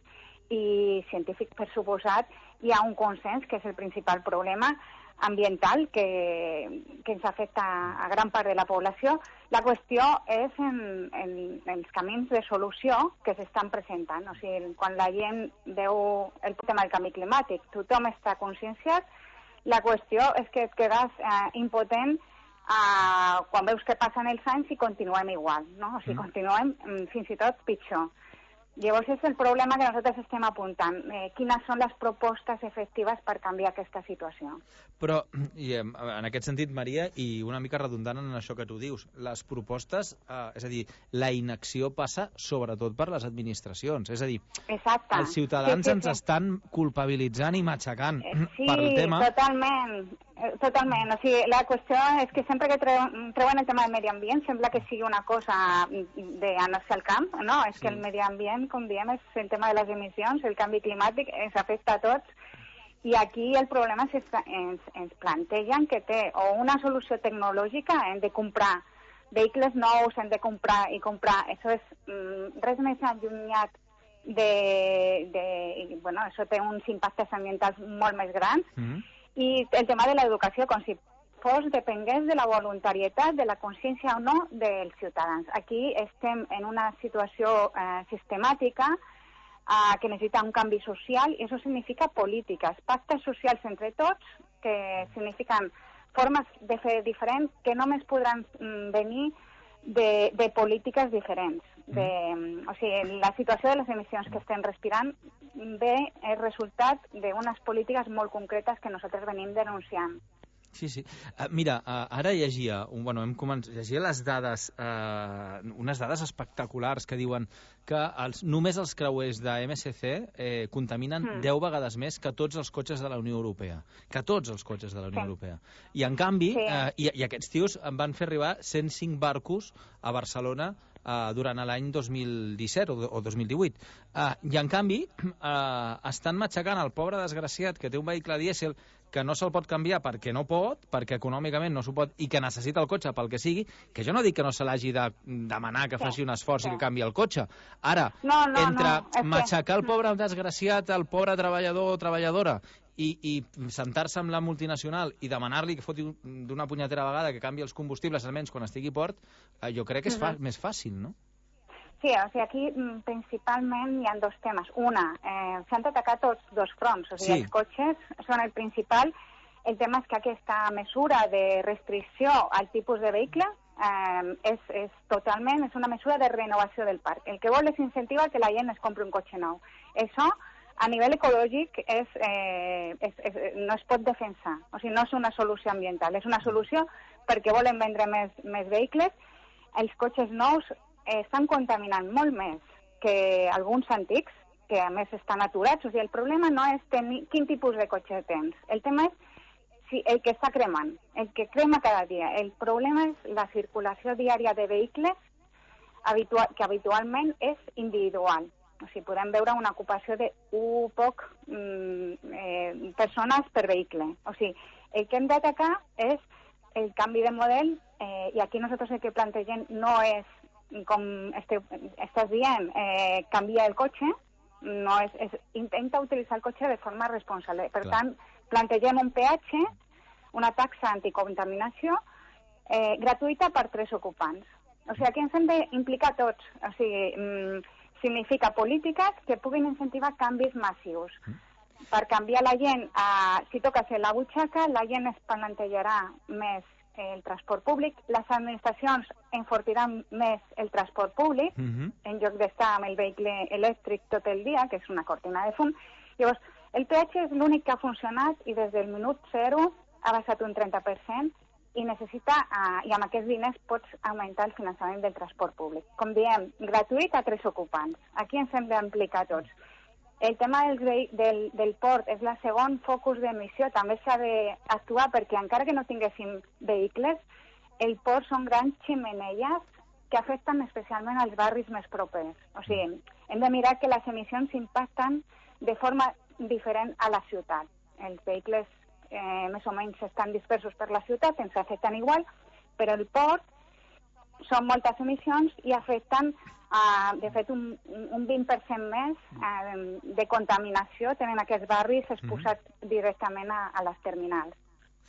i científic, per suposat. Hi ha un consens que és el principal problema ambiental que, que ens afecta a gran part de la població. La qüestió és en, en, en els camins de solució que s'estan presentant. O sigui, quan la gent veu el tema del canvi climàtic, tothom està conscienciat, la qüestió és que et quedes eh, impotent eh, quan veus que passen els anys i continuem igual, no? O sigui, mm. continuem fins i tot pitjor. Llavors és el problema que nosaltres estem apuntant. Eh, quines són les propostes efectives per canviar aquesta situació? Però, i en aquest sentit, Maria, i una mica redundant en això que tu dius, les propostes, eh, és a dir, la inacció passa sobretot per les administracions. És a dir, Exacte. Els ciutadans sí, sí, ens sí. estan culpabilitzant i matxacant eh, sí, pel tema. Sí, totalment. Totalment. O sigui, la qüestió és que sempre que treuen el tema del medi ambient sembla que sigui una cosa d'anar-se al camp, no? És que el medi ambient, com diem, és el tema de les emissions, el canvi climàtic ens afecta a tots, i aquí el problema és que ens, ens plantegen que té o una solució tecnològica, hem de comprar vehicles nous, hem de comprar i comprar, això és mm, res més allunyat de, de, bueno, això té uns impactes ambientals molt més grans. Mm-hmm. I el tema de l'educació, com si fos depengués de la voluntarietat, de la consciència o no dels ciutadans. Aquí estem en una situació eh, sistemàtica eh, que necessita un canvi social, i això significa polítiques, pactes socials entre tots, que signifiquen formes de fer diferents que només podran mm, venir de, de polítiques diferents. De, o sigui, la situació de les emissions que estem respirant ve el resultat d'unes polítiques molt concretes que nosaltres venim denunciant. Sí, sí. Uh, mira, uh, ara llegia, un, bueno, hem començat, llegia les dades, uh, unes dades espectaculars que diuen que els, només els creuers de M S C eh, contaminen mm. deu vegades més que tots els cotxes de la Unió Europea. Que tots els cotxes de la Unió sí. Europea. I en canvi, sí. uh, i, i aquests tios em van fer arribar cent cinc barcos a Barcelona uh, durant l'any dos mil disset o, o dos mil divuit. Uh, I, en canvi, uh, estan matxacant el pobre desgraciat que té un vehicle dièsel que no se'l pot canviar perquè no pot, perquè econòmicament no s'ho pot, i que necessita el cotxe pel que sigui, que jo no dic que no se l'hagi de demanar que faci un esforç i que canvi el cotxe. Ara, no, no, entre no, matxacar que... el pobre desgraciat, el pobre treballador o treballadora, i, i sentar-se amb la multinacional i demanar-li que foti d'una punyetera vegada que canvi els combustibles, almenys quan estigui a port, eh, jo crec que és fa uh-huh. més fàcil, no? Sí, o sigui, aquí principalment hi ha dos temes. Una, eh, s'han d'atacar tots dos fronts, o sigui, sí. Els cotxes són el principal. El tema és que aquesta mesura de restricció al tipus de vehicle eh, és, és totalment, és una mesura de renovació del parc. El que vol és incentivar que la gent es compri un cotxe nou. Això, a nivell ecològic, és, eh, és, és, no es pot defensar. O sigui, no és una solució ambiental, és una solució perquè volen vendre més, més vehicles. Els cotxes nous estan contaminant molt més que alguns antics, que a més estan aturats. O sigui, el problema no és tenir quin tipus de cotxe tens. El tema és si el que està cremant, el que crema cada dia. El problema és la circulació diària de vehicles habitual, que habitualment és individual. O sigui, podem veure una ocupació de un poc mm, eh, persones per vehicle. O sigui, el que hem d'atacar és el canvi de model eh, i aquí nosaltres el que plantegem no és com este, estàs dient, eh, canvia el cotxe, no és, és, intenta utilitzar el cotxe de forma responsable. Per Clar. tant, plantegem un peatge, una taxa anticontaminació, eh, gratuïta per tres ocupants. O sigui, aquí ens hem d'implicar tots. O sigui, mm, significa polítiques que puguin incentivar canvis massius. Mm. Per canviar la gent, a, si toca ser la butxaca, la gent es plantejarà més el transport públic, les administracions enfortiran més el transport públic, uh-huh. en lloc d'estar amb el vehicle elèctric tot el dia, que és una cortina de fum. Llavors, el peatge és l'únic que ha funcionat i des del minut zero ha baixat un trenta per cent i necessita, uh, i amb aquests diners pots augmentar el finançament del transport públic. Com diem, gratuït a tres ocupants. Aquí ens hem d'implicar tots. El tema del, del, del port és la segon focus d'emissió. També s'ha d'actuar perquè encara que no tinguéssim vehicles, el port són grans ximeneies que afecten especialment als barris més propers. O sigui, hem de mirar que les emissions impacten de forma diferent a la ciutat. Els vehicles eh, més o menys estan dispersos per la ciutat, ens afecten igual, però el port són moltes emissions i afecten Uh, de fet, un, un vint per cent més uh, de contaminació tenen aquests barris exposats mm-hmm. directament a, a les terminals.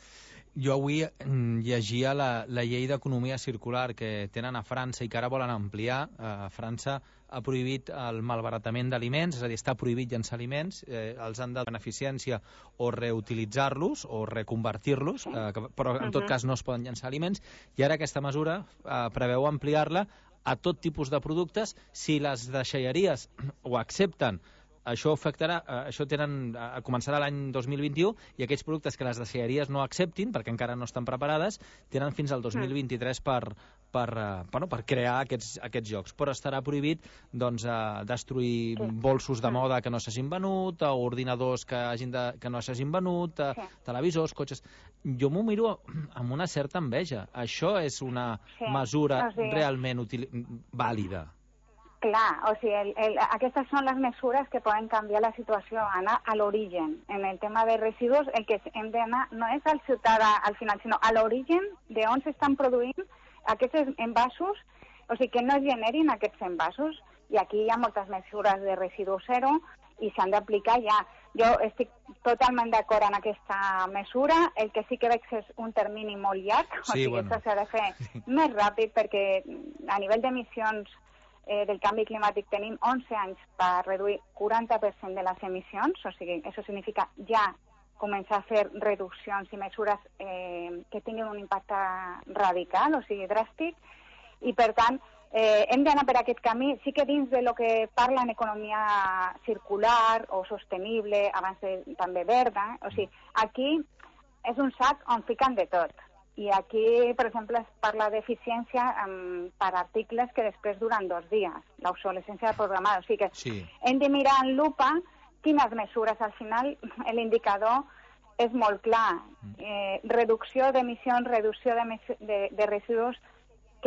Jo avui llegia la, la llei d'economia circular que tenen a França i que ara volen ampliar. A França ha prohibit el malbaratament d'aliments, és a dir, està prohibit llençar aliments, eh, els han de beneficència o reutilitzar-los o reconvertir-los, eh, però en tot cas no es poden llençar aliments, i ara aquesta mesura eh, preveu ampliar-la a tot tipus de productes. Si les deixalleries ho accepten, això afectarà, això tenen, començarà l'any dos mil vint-i-u, i aquells productes que les deixalleries no acceptin, perquè encara no estan preparades, tenen fins al dos mil vint-i-tres per, per, bueno, per crear aquests, aquests jocs. Però estarà prohibit doncs, destruir sí. bolsos de moda que no s'hagin venut, o ordinadors que, hagin de, que no s'hagin venut, sí. televisors, cotxes... Jo m'ho miro amb una certa enveja. Això és una sí. mesura o sigui... realment util... vàlida. Clar, o sigui, el, el, aquestes són les mesures que poden canviar la situació, anar a l'origen. En el tema de residus, el que hem d'anar no és al ciutadà al final, sinó a l'origen d'on s'estan produint aquests envasos, o sigui, que no es generin aquests envasos. I aquí hi ha moltes mesures de residu zero i s'han d'aplicar ja. Jo estic totalment d'acord en aquesta mesura. El que sí que veig és un termini molt llarg, sí, o sigui, bueno. Això s'ha de fer més ràpid perquè a nivell d'emissions Eh, del canvi climàtic tenim onze anys per reduir quaranta per cent de les emissions, o sigui, això significa ja començar a fer reduccions i mesures eh, que tinguin un impacte radical, o sigui, dràstic, i per tant eh, hem d'anar per aquest camí. Sí que dins de lo que parla en economia circular o sostenible, abans de, també verda, o sigui, aquí és un sac on fiquen de tot. I aquí, per exemple, es parla d'eficiència um, per articles que després duren dos dies, l'obsolescència programada. O sigui que sí. hem de mirar en lupa quines mesures. Al final, l'indicador és molt clar. Eh, reducció d'emissions, reducció de, de, de residus,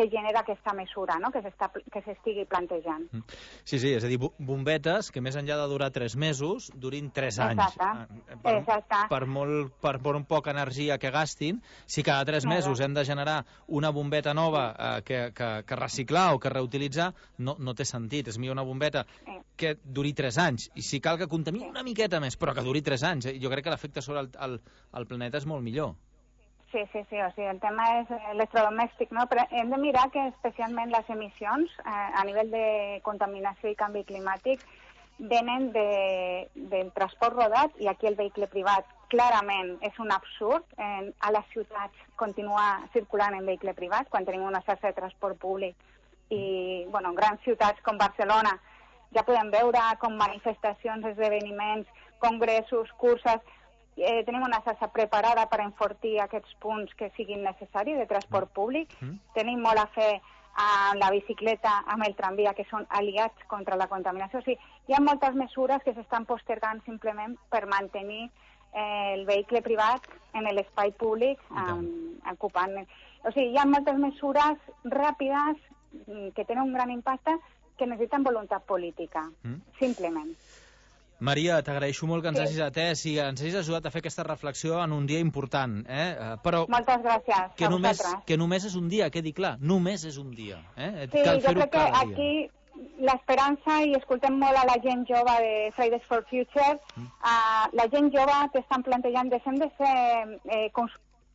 que genera aquesta mesura, no? que s'estigui plantejant. Sí, sí, és a dir, bombetes que més enllà de durar tres mesos, durin tres anys. Exacte. Per, Exacte. Per, molt, per molt poca energia que gastin, si cada tres mesos hem de generar una bombeta nova eh, que, que, que reciclar o que reutilitzar, no, no té sentit. És millor una bombeta que duri tres anys, i si cal que contamini una miqueta més, però que duri tres anys. Jo crec que l'efecte sobre el, el, el planeta és molt millor. Sí, sí, sí, o sigui, el tema és electrodomèstic, no? Però hem de mirar que especialment les emissions eh, a nivell de contaminació i canvi climàtic venen de, del transport rodat, i aquí el vehicle privat clarament és un absurd eh, a les ciutats continuar circulant en vehicle privat quan tenim una xarxa de transport públic. I, bueno, en grans ciutats com Barcelona ja podem veure com manifestacions, esdeveniments, congressos, curses. Eh, tenim una xarxa preparada per enfortir aquests punts que siguin necessaris de transport públic. Mm. Tenim molt a fer amb la bicicleta, amb el tramvia, que són aliats contra la contaminació. O sigui, hi ha moltes mesures que s'estan postergant simplement per mantenir eh, el vehicle privat en l'espai públic, um, ocupant. O sigui, hi ha moltes mesures ràpides que tenen un gran impacte que necessiten voluntat política, mm. simplement. Maria, t'agraeixo molt que ens sí. hagis atès i ens hagis ajudat a fer aquesta reflexió en un dia important. Eh? Però moltes gràcies que a només, vosaltres. Que només és un dia, quedi clar, només és un dia. Eh? Sí, Cal jo crec que cada aquí dia. l'esperança, i escoltem molt a la gent jove de Fridays for Future, mm. uh, la gent jove que estan plantejant deixem de ser eh, consumidors.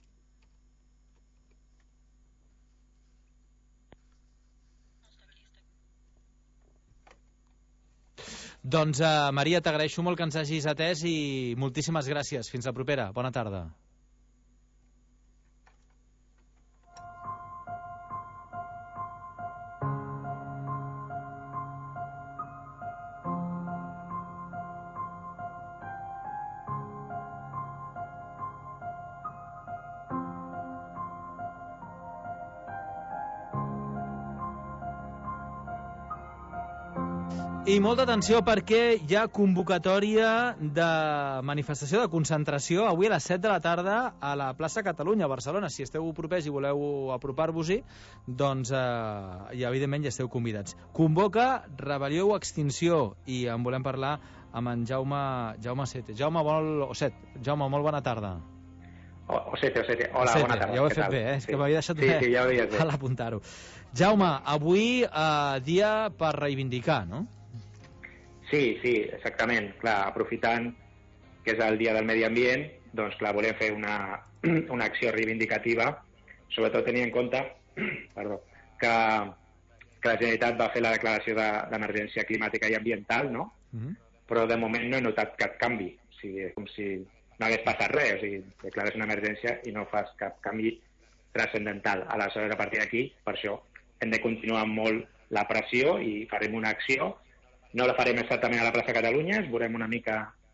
Doncs, uh, Maria, t'agraeixo molt que ens hagis atès i moltíssimes gràcies. Fins la propera. Bona tarda. I molta atenció perquè hi ha convocatòria de manifestació de concentració avui a les set de la tarda a la plaça Catalunya, a Barcelona. Si esteu propers i voleu apropar-vos-hi, doncs eh, ja, evidentment ja esteu convidats. Convoca Rebel·lió o Extinció, i en volem parlar amb en Jaume, Jaume Sete. Jaume, vol... Set. Jaume, molt bona tarda. Osete, Osete. Hola, Osete, bona tarda. ja ho he fet bé, eh? És sí. que m'havia deixat sí, bé sí, ja ho a l'apuntar-ho. Jaume, avui eh, dia per reivindicar, no? Sí, sí, exactament. Clar, aprofitant que és el dia del medi ambient, doncs clar, volem fer una, una acció reivindicativa, sobretot tenint en compte perdó, que, que la Generalitat va fer la declaració d'emergència de, climàtica i ambiental, no? Mm-hmm. Però de moment no he notat cap canvi. O sigui, és com si no hagués passat res, o sigui, declares una emergència i no fas cap canvi transcendental. Aleshores, a partir d'aquí, per això, hem de continuar molt la pressió i farem una acció. No la farem exactament a la plaça Catalunya, es veurem una mica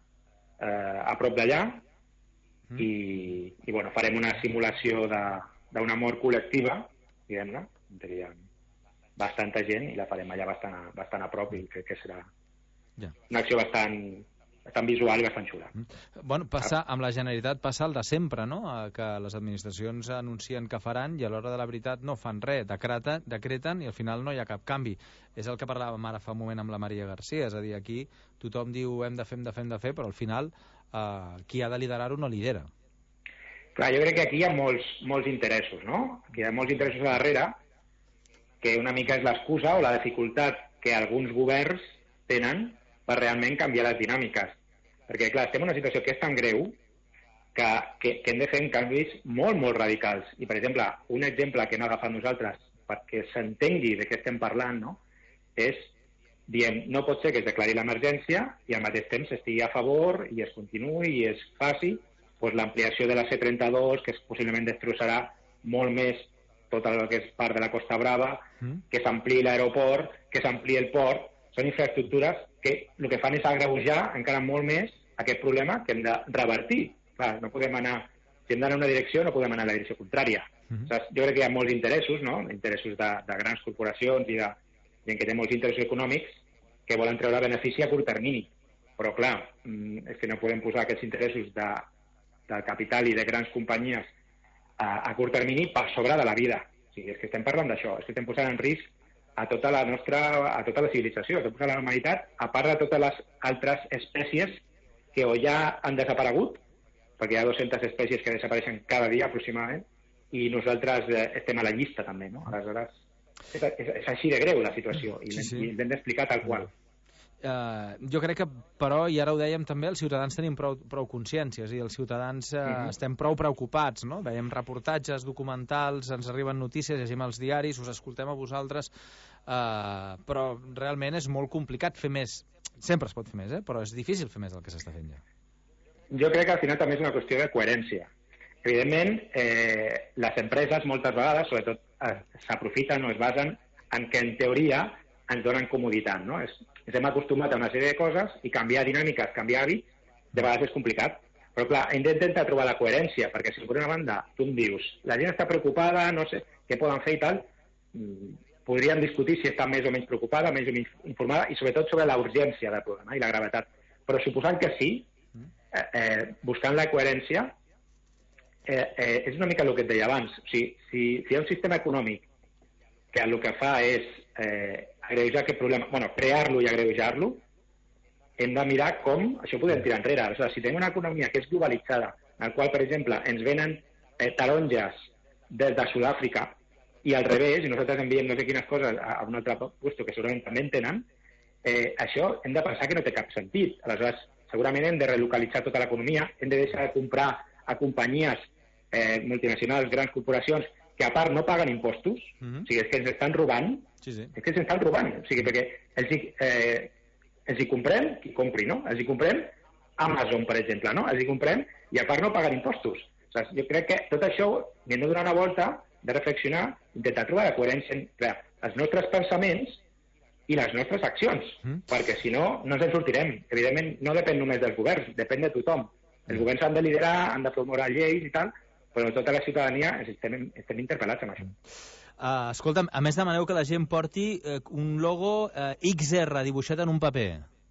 eh, a prop d'allà mm. i, i bueno, farem una simulació d'una mort col·lectiva, diguem-ne, on hi ha bastanta gent i la farem allà bastant a, bastant a prop i crec que serà yeah. una acció bastant, bastant visual i bastant xula. Mm. Bueno, passa, amb la Generalitat passa el de sempre, no? Que les administracions anuncien que faran i a l'hora de la veritat no fan res, decreten, decreten i al final no hi ha cap canvi. És el que parlàvem ara fa un moment amb la Maria Garcia, és a dir, aquí tothom diu hem de fer, hem de fer, hem de fer, però al final eh, qui ha de liderar-ho no lidera. Clar, jo crec que aquí hi ha molts, molts interessos, no? Aquí hi ha molts interessos a darrere, que una mica és l'excusa o la dificultat que alguns governs tenen per realment canviar les dinàmiques. Perquè, clar, estem en una situació que és tan greu que, que, que hem de fer canvis molt, molt radicals. I, per exemple, un exemple que hem agafat nosaltres perquè s'entengui de què estem parlant, no?, és, diem, no pot ser que es declari l'emergència i al mateix temps estigui a favor i es continuï i es faci pues, l'ampliació de la C trenta-dos, que possiblement destrossarà molt més tot el que és part de la Costa Brava, mm. que s'ampliï l'aeroport, que s'ampliï el port. Són infraestructures que el que fan és agreujar encara molt més aquest problema que hem de revertir. Clar, no podem anar, si hem d'anar en una direcció, no podem anar en la direcció contrària. Mm. O sigui, jo crec que hi ha molts interessos, no?, interessos de, de grans corporacions i de gent que té molts interessos econòmics que volen treure benefici a curt termini. Però, clar, és que no podem posar aquests interessos de, de capital i de grans companyies a, a curt termini per sobre de la vida O sigui, és que estem parlant d'això, és que estem posant en risc a tota la nostra, a tota la civilització, a tota la humanitat, a part de totes les altres espècies que o ja han desaparegut, perquè hi ha dues-centes espècies que desapareixen cada dia aproximadament, i nosaltres eh, estem a la llista també, no? Aleshores, és, és, és així de greu la situació, i sí, sí. l'hem d'explicar tal qual. Uh, jo crec que, però, i ara ho dèiem també, els ciutadans tenim prou, prou consciència, és a dir, els ciutadans uh, uh-huh. estem prou preocupats, no? Veiem reportatges, documentals, ens arriben notícies, llegim els diaris, us escoltem a vosaltres, uh, però realment és molt complicat fer més. Sempre es pot fer més, eh? Però és difícil fer més del que s'està fent ja. Jo crec que al final també és una qüestió de coherència. Evidentment, eh, les empreses moltes vegades, sobretot, eh, s'aprofiten o es basen en que en teoria ens donen comoditat, no? És, ens hem acostumat a una sèrie de coses i canviar dinàmiques, canviar hàbits, de vegades és complicat. Però clar, hem d'intentar trobar la coherència, perquè si per una banda tu em dius la gent està preocupada, no sé què poden fer i tal, podríem discutir si està més o menys preocupada, més o menys informada, i sobretot sobre la urgència del problema i la gravetat. Però suposant que sí, eh, eh, buscant la coherència, eh, eh, és una mica el que et deia abans. O sigui, si, si hi ha un sistema econòmic que el que fa és eh, agreujar aquest problema, bueno, crear-lo i agreujar-lo, hem de mirar com això ho podem tirar enrere. O sigui, si tenim una economia que és globalitzada, en la qual, per exemple, ens venen eh, taronges des de Sud-àfrica i al revés, i nosaltres enviem no sé quines coses a, a un altre lloc que segurament també en tenen, eh, això hem de pensar que no té cap sentit. Aleshores, segurament hem de relocalitzar tota l'economia, hem de deixar de comprar a companyies eh, multinacionals, grans corporacions, que a part no paguen impostos, mm-hmm. o sigui, és que ens estan robant, sí, sí. és que ens estan robant, o sigui, perquè els hi, eh, els hi comprem, qui compri, no? Els hi comprem Amazon, per exemple, no? Els hi comprem i a part no paguen impostos. O sigui, jo crec que tot això hem de donar una volta, de reflexionar, intentar trobar la coherència entre els nostres pensaments i les nostres accions, mm. perquè si no, no ens en sortirem. Evidentment, no depèn només dels governs, depèn de tothom. Els governs han de liderar, han de promoure lleis i tal, però tota la ciutadania estem, estem interpel·lats amb això. Uh, escolta'm, a més demaneu que la gent porti uh, un logo uh, X R dibuixat en un paper.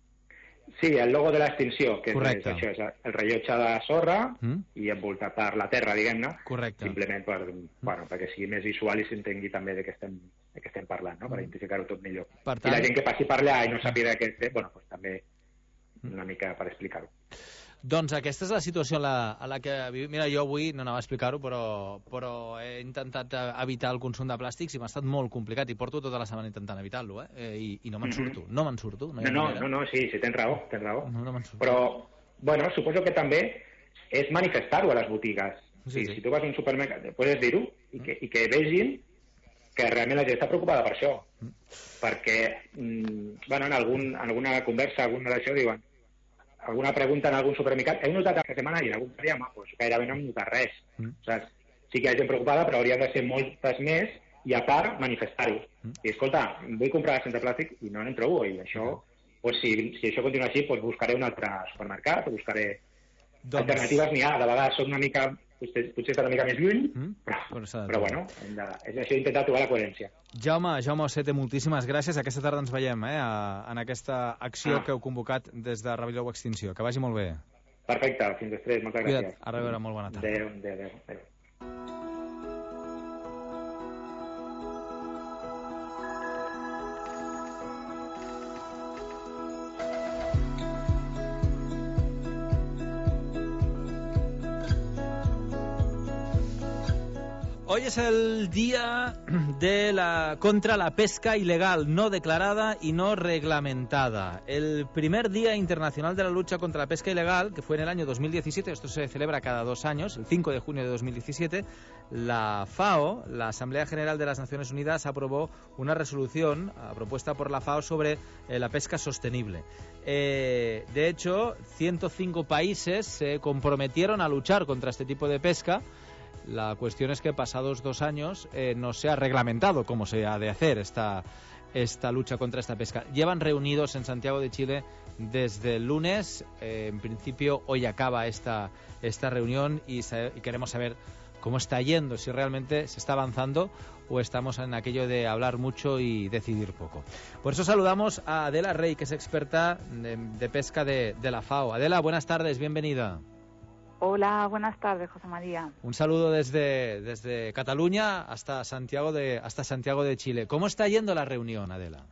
Sí, el logo de l'extinció, que Correcte. és, això, és el rellotge de sorra mm. i envoltat per la terra, diguem-ne, simplement per, bueno, perquè sigui més visual i s'entengui també de què estem, de què estem parlant, no? Per identificar-ho tot millor. Per tant... I la gent que passi per allà i no sàpiga què és, bueno, pues, també una mica per explicar-ho. Doncs aquesta és la situació a la, a la que vivim. Mira, jo avui no anava a explicar-ho, però, però he intentat evitar el consum de plàstics i m'ha estat molt complicat i porto tota la setmana intentant evitar-lo, eh? I, i no me'n surto, no me'n surto. No, no, no, no, sí, sí, tens raó, tens raó. No, no me'n surto. Però, bueno, suposo que també és manifestar-ho a les botigues. Sí, sí. Si tu vas a un supermercat, pots dir-ho i, que, i que vegin que realment la gent està preocupada per això. Mm. Perquè, mm, bueno, en, algun, en alguna conversa, alguna d'això, diuen alguna pregunta en algun supermercat, heu notat aquesta setmana i en algun dia, pues, gairebé no hem notat res. Mm. O sigui, sí que hi ha gent preocupada, però haurien de ser moltes més i a part manifestar-ho. Mm. I escolta, vull comprar sense plàstic i no n'en trobo, i això, mm. pues, si, si això continua així, pues, buscaré un altre supermercat o buscaré doncs... alternatives, n'hi ha. De vegades soc una mica, potser, potser està una mica més lluny, mm. però, però, però bueno, hem de, és això d'intentar trobar la coherència. Jaume, Jaume Ocete, moltíssimes gràcies. Aquesta tarda ens veiem eh, en aquesta acció ah. que heu convocat des de Rebel·lió o Extinció. Que vagi molt bé. Perfecte, fins després, moltes gràcies. Cuida't. A reveure, molt bona tarda. Adéu, adéu, adéu. adéu. Hoy es el día de la contra la pesca ilegal, no declarada y no reglamentada. El primer día internacional de la lucha contra la pesca ilegal, que fue en el año dos mil diecisiete, esto se celebra cada dos años, el cinco de junio de dos mil diecisiete, la FAO, la Asamblea General de las Naciones Unidas, aprobó una resolución propuesta por la FAO sobre eh, la pesca sostenible. Eh, de hecho, ciento cinco países se comprometieron a luchar contra este tipo de pesca. La cuestión es que pasados dos años eh, no se ha reglamentado cómo se ha de hacer esta, esta lucha contra esta pesca. Llevan reunidos en Santiago de Chile desde el lunes. Eh, en principio hoy acaba esta, esta reunión y, sa- y queremos saber cómo está yendo, si realmente se está avanzando o estamos en aquello de hablar mucho y decidir poco. Por eso saludamos a Adela Rey, que es experta de, de pesca de, de la FAO. Adela, buenas tardes, bienvenida. Hola, buenas tardes, José María. Un saludo desde, desde Cataluña hasta Santiago de, hasta Santiago de Chile. ¿Cómo está yendo la reunión, Adela?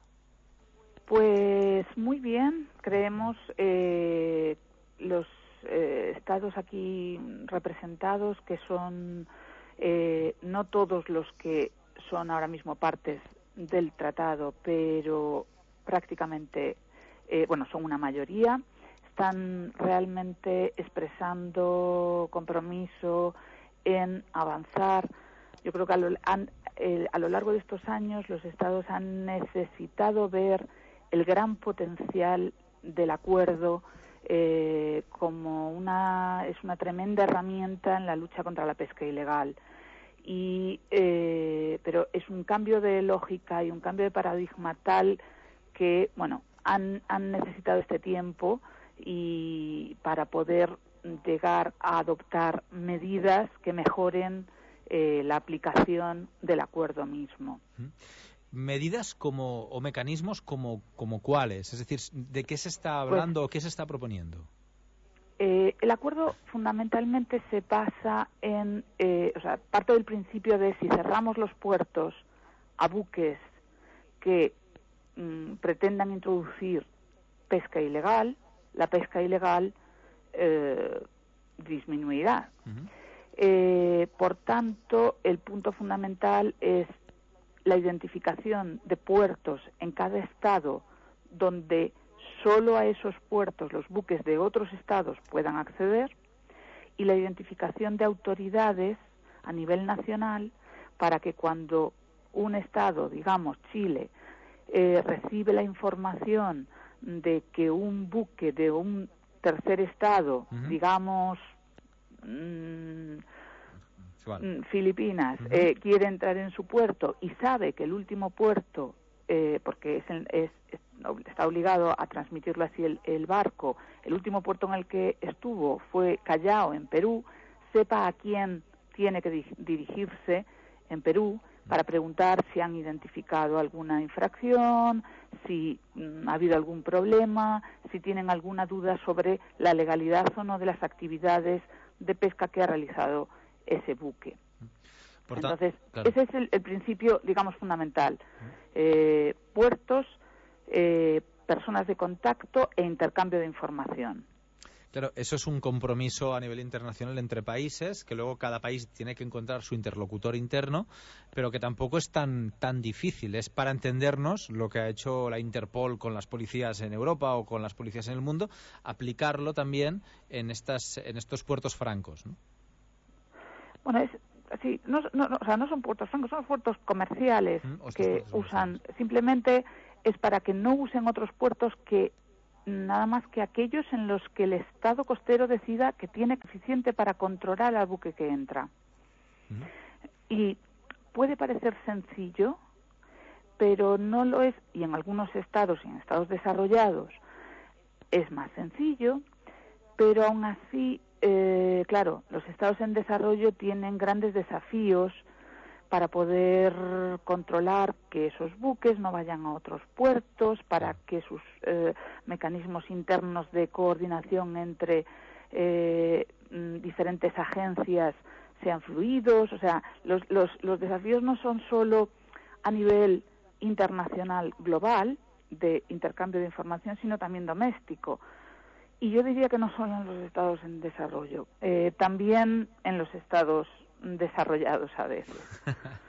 Pues muy bien, creemos eh, los eh, estados aquí representados, que son eh, no todos los que son ahora mismo partes del tratado, pero prácticamente, eh, bueno, son una mayoría, están realmente expresando compromiso en avanzar. Yo creo que a lo, han, eh, a lo largo de estos años los estados han necesitado ver el gran potencial del acuerdo eh, como una es una tremenda herramienta en la lucha contra la pesca ilegal. Y eh, pero es un cambio de lógica y un cambio de paradigma tal que, bueno, han, han necesitado este tiempo y para poder llegar a adoptar medidas que mejoren eh, la aplicación del acuerdo mismo. Medidas como o mecanismos como como cuáles, es decir, ¿de qué se está hablando pues, o qué se está proponiendo? Eh, el acuerdo fundamentalmente se basa en, eh, o sea, parte del principio de si cerramos los puertos a buques que mm, pretendan introducir pesca ilegal, la pesca ilegal eh, disminuirá. Uh-huh. Eh, por tanto, el punto fundamental es la identificación de puertos en cada estado donde solo a esos puertos los buques de otros estados puedan acceder y la identificación de autoridades a nivel nacional para que cuando un estado, digamos Chile, eh, recibe la información de que un buque de un tercer estado, uh-huh. digamos mmm, Filipinas, uh-huh. eh, quiere entrar en su puerto y sabe que el último puerto, eh, porque es, el, es, es, está obligado a transmitirlo así el, el barco, el último puerto en el que estuvo fue Callao, en Perú, sepa a quién tiene que di- dirigirse en Perú para preguntar si han identificado alguna infracción, si mm, ha habido algún problema, si tienen alguna duda sobre la legalidad o no de las actividades de pesca que ha realizado ese buque. Por Entonces, claro. ese es el, el principio, digamos, fundamental. Eh, puertos, eh, personas de contacto e intercambio de información. Claro, eso es un compromiso a nivel internacional entre países, que luego cada país tiene que encontrar su interlocutor interno, pero que tampoco es tan tan difícil. Es para entendernos lo que ha hecho la Interpol con las policías en Europa o con las policías en el mundo, aplicarlo también en estas en estos puertos francos, ¿no? Bueno, es sí, no, no, o sea, no son puertos francos, son puertos comerciales mm, que usan. Simplemente es para que no usen otros puertos que nada más que aquellos en los que el Estado costero decida que tiene suficiente para controlar al buque que entra. Mm. Y puede parecer sencillo, pero no lo es, y en algunos estados y en estados desarrollados es más sencillo, pero aún así, eh, claro, los estados en desarrollo tienen grandes desafíos para poder controlar que esos buques no vayan a otros puertos, para que sus eh, mecanismos internos de coordinación entre eh, diferentes agencias sean fluidos. O sea, los, los, los desafíos no son solo a nivel internacional global de intercambio de información, sino también doméstico. Y yo diría que no solo en los estados en desarrollo, eh, también en los estados desarrollados a veces.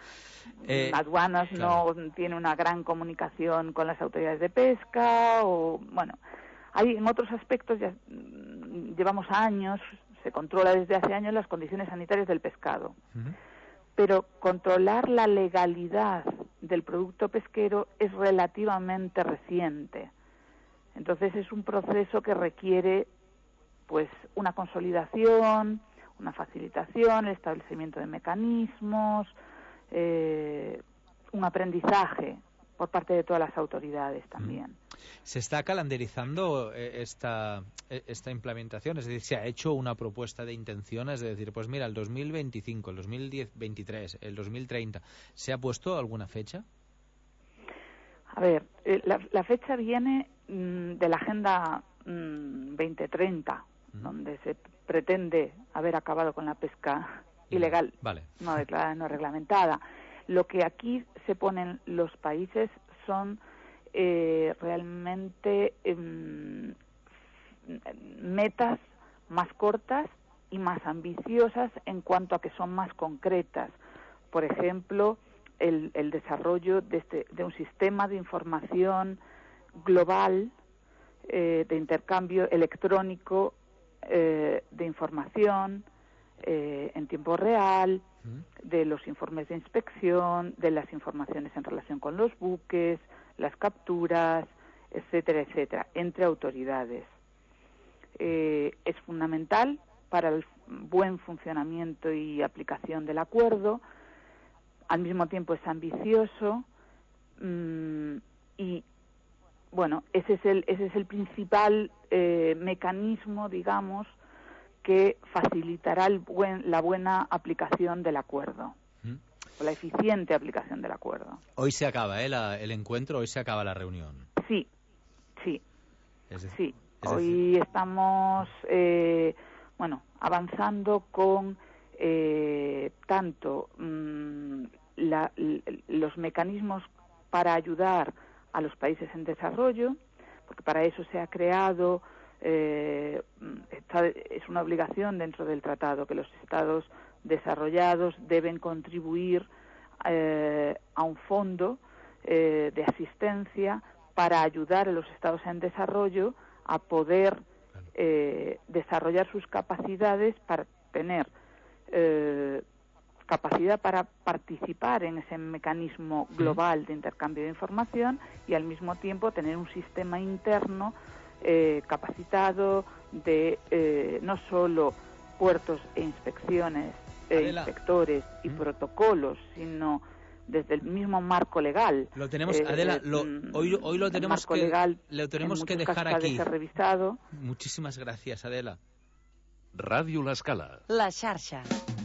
eh, Aduanas claro. no tiene una gran comunicación con las autoridades de pesca, o bueno, hay en otros aspectos ya mm, llevamos años, se controla desde hace años las condiciones sanitarias del pescado. Uh-huh. Pero controlar la legalidad del producto pesquero es relativamente reciente. Entonces es un proceso que requiere pues una consolidación, una facilitación, el establecimiento de mecanismos, eh, un aprendizaje por parte de todas las autoridades también. ¿Se está calendarizando esta, esta implementación? Es decir, ¿se ha hecho una propuesta de intenciones de decir, pues mira, el dos mil veinticinco, el dos mil veintitrés, el dos mil treinta, ¿se ha puesto alguna fecha? A ver, la, la fecha viene mmm, de la Agenda mmm, veinte treinta, mm. donde se pretende haber acabado con la pesca ilegal, vale. no declarada, no reglamentada. Lo que aquí se ponen los países son eh, realmente eh, metas más cortas y más ambiciosas en cuanto a que son más concretas. Por ejemplo, el, el desarrollo de, este, de un sistema de información global, eh, de intercambio electrónico eh, de información eh, en tiempo real, de los informes de inspección, de las informaciones en relación con los buques, las capturas, etcétera, etcétera, entre autoridades. Eh, es fundamental para el buen funcionamiento y aplicación del acuerdo. Al mismo tiempo es ambicioso mmm, y, bueno, ese es el, ese es el principal eh, mecanismo, digamos, que facilitará el buen, la buena aplicación del acuerdo, ¿Mm? o la eficiente aplicación del acuerdo. Hoy se acaba, ¿eh? La, el encuentro, hoy se acaba la reunión. Sí, sí, es decir, sí. Es hoy decir... estamos, eh, bueno, avanzando con eh, tanto mmm, la, los mecanismos para ayudar a los países en desarrollo, porque para eso se ha creado, eh, está, es una obligación dentro del tratado que los estados desarrollados deben contribuir eh, a un fondo eh, de asistencia para ayudar a los estados en desarrollo a poder eh, desarrollar sus capacidades para tener eh, capacidad para participar en ese mecanismo global de intercambio de información y al mismo tiempo tener un sistema interno eh, capacitado de eh, no solo puertos e inspecciones, eh, inspectores y mm. protocolos, sino desde el mismo marco legal. Lo tenemos, eh, Adela, lo, hoy, hoy lo tenemos que, legal, lo tenemos que dejar aquí. De ser revisado. Muchísimas gracias, Adela. Ràdio L'Escala. La xarxa.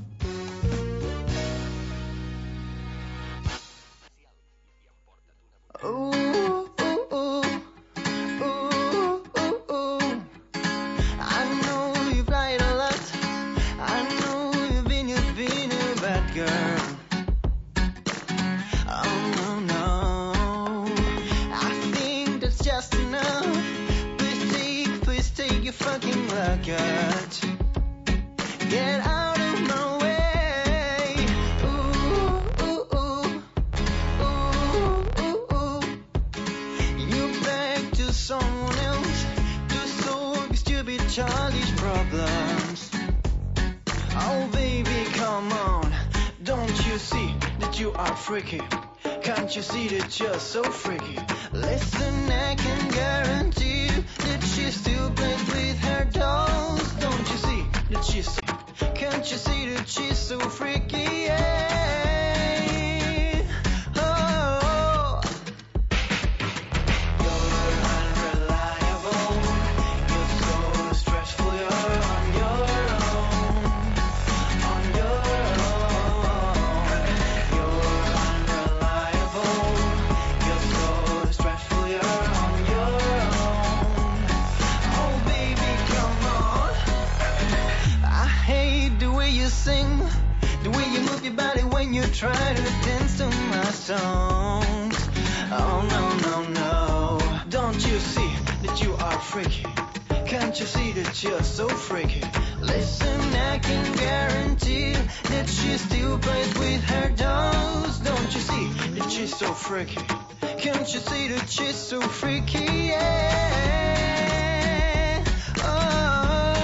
Ooh, ooh, ooh, ooh, ooh, ooh. I know you've lied a lot. I know you've been, you've been a bad girl. Oh no, no. I think that's just enough. Please take, please take your fucking record. Get out of my way. Someone else to solve stupid childish problems. Oh baby, come on. Don't you see that you are freaky? Can't you see that you're so freaky? Listen, I can guarantee you that she still plays with her dolls. Don't you see that she's Can't you see that she's so freaky? Yeah. Try to dance to my songs. Oh no, no, no. Don't you see that you are freaky? Can't you see that you're so freaky? Listen, I can guarantee that she still plays with her dolls. Don't you see that she's so freaky? Can't you see that she's so freaky? Yeah. Oh.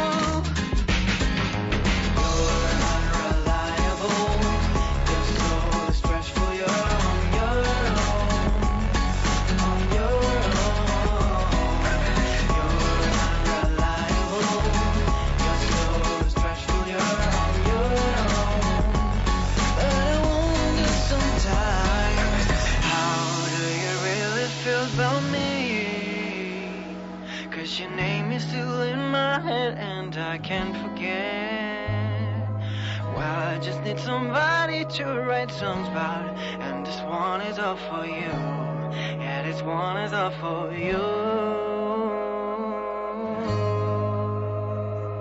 Your name is still in my head and I can't forget. Well, I just need somebody to write songs about, and this one is all for you. Yeah, this one is all for you.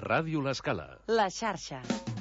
Ràdio L'Escala. La xarxa.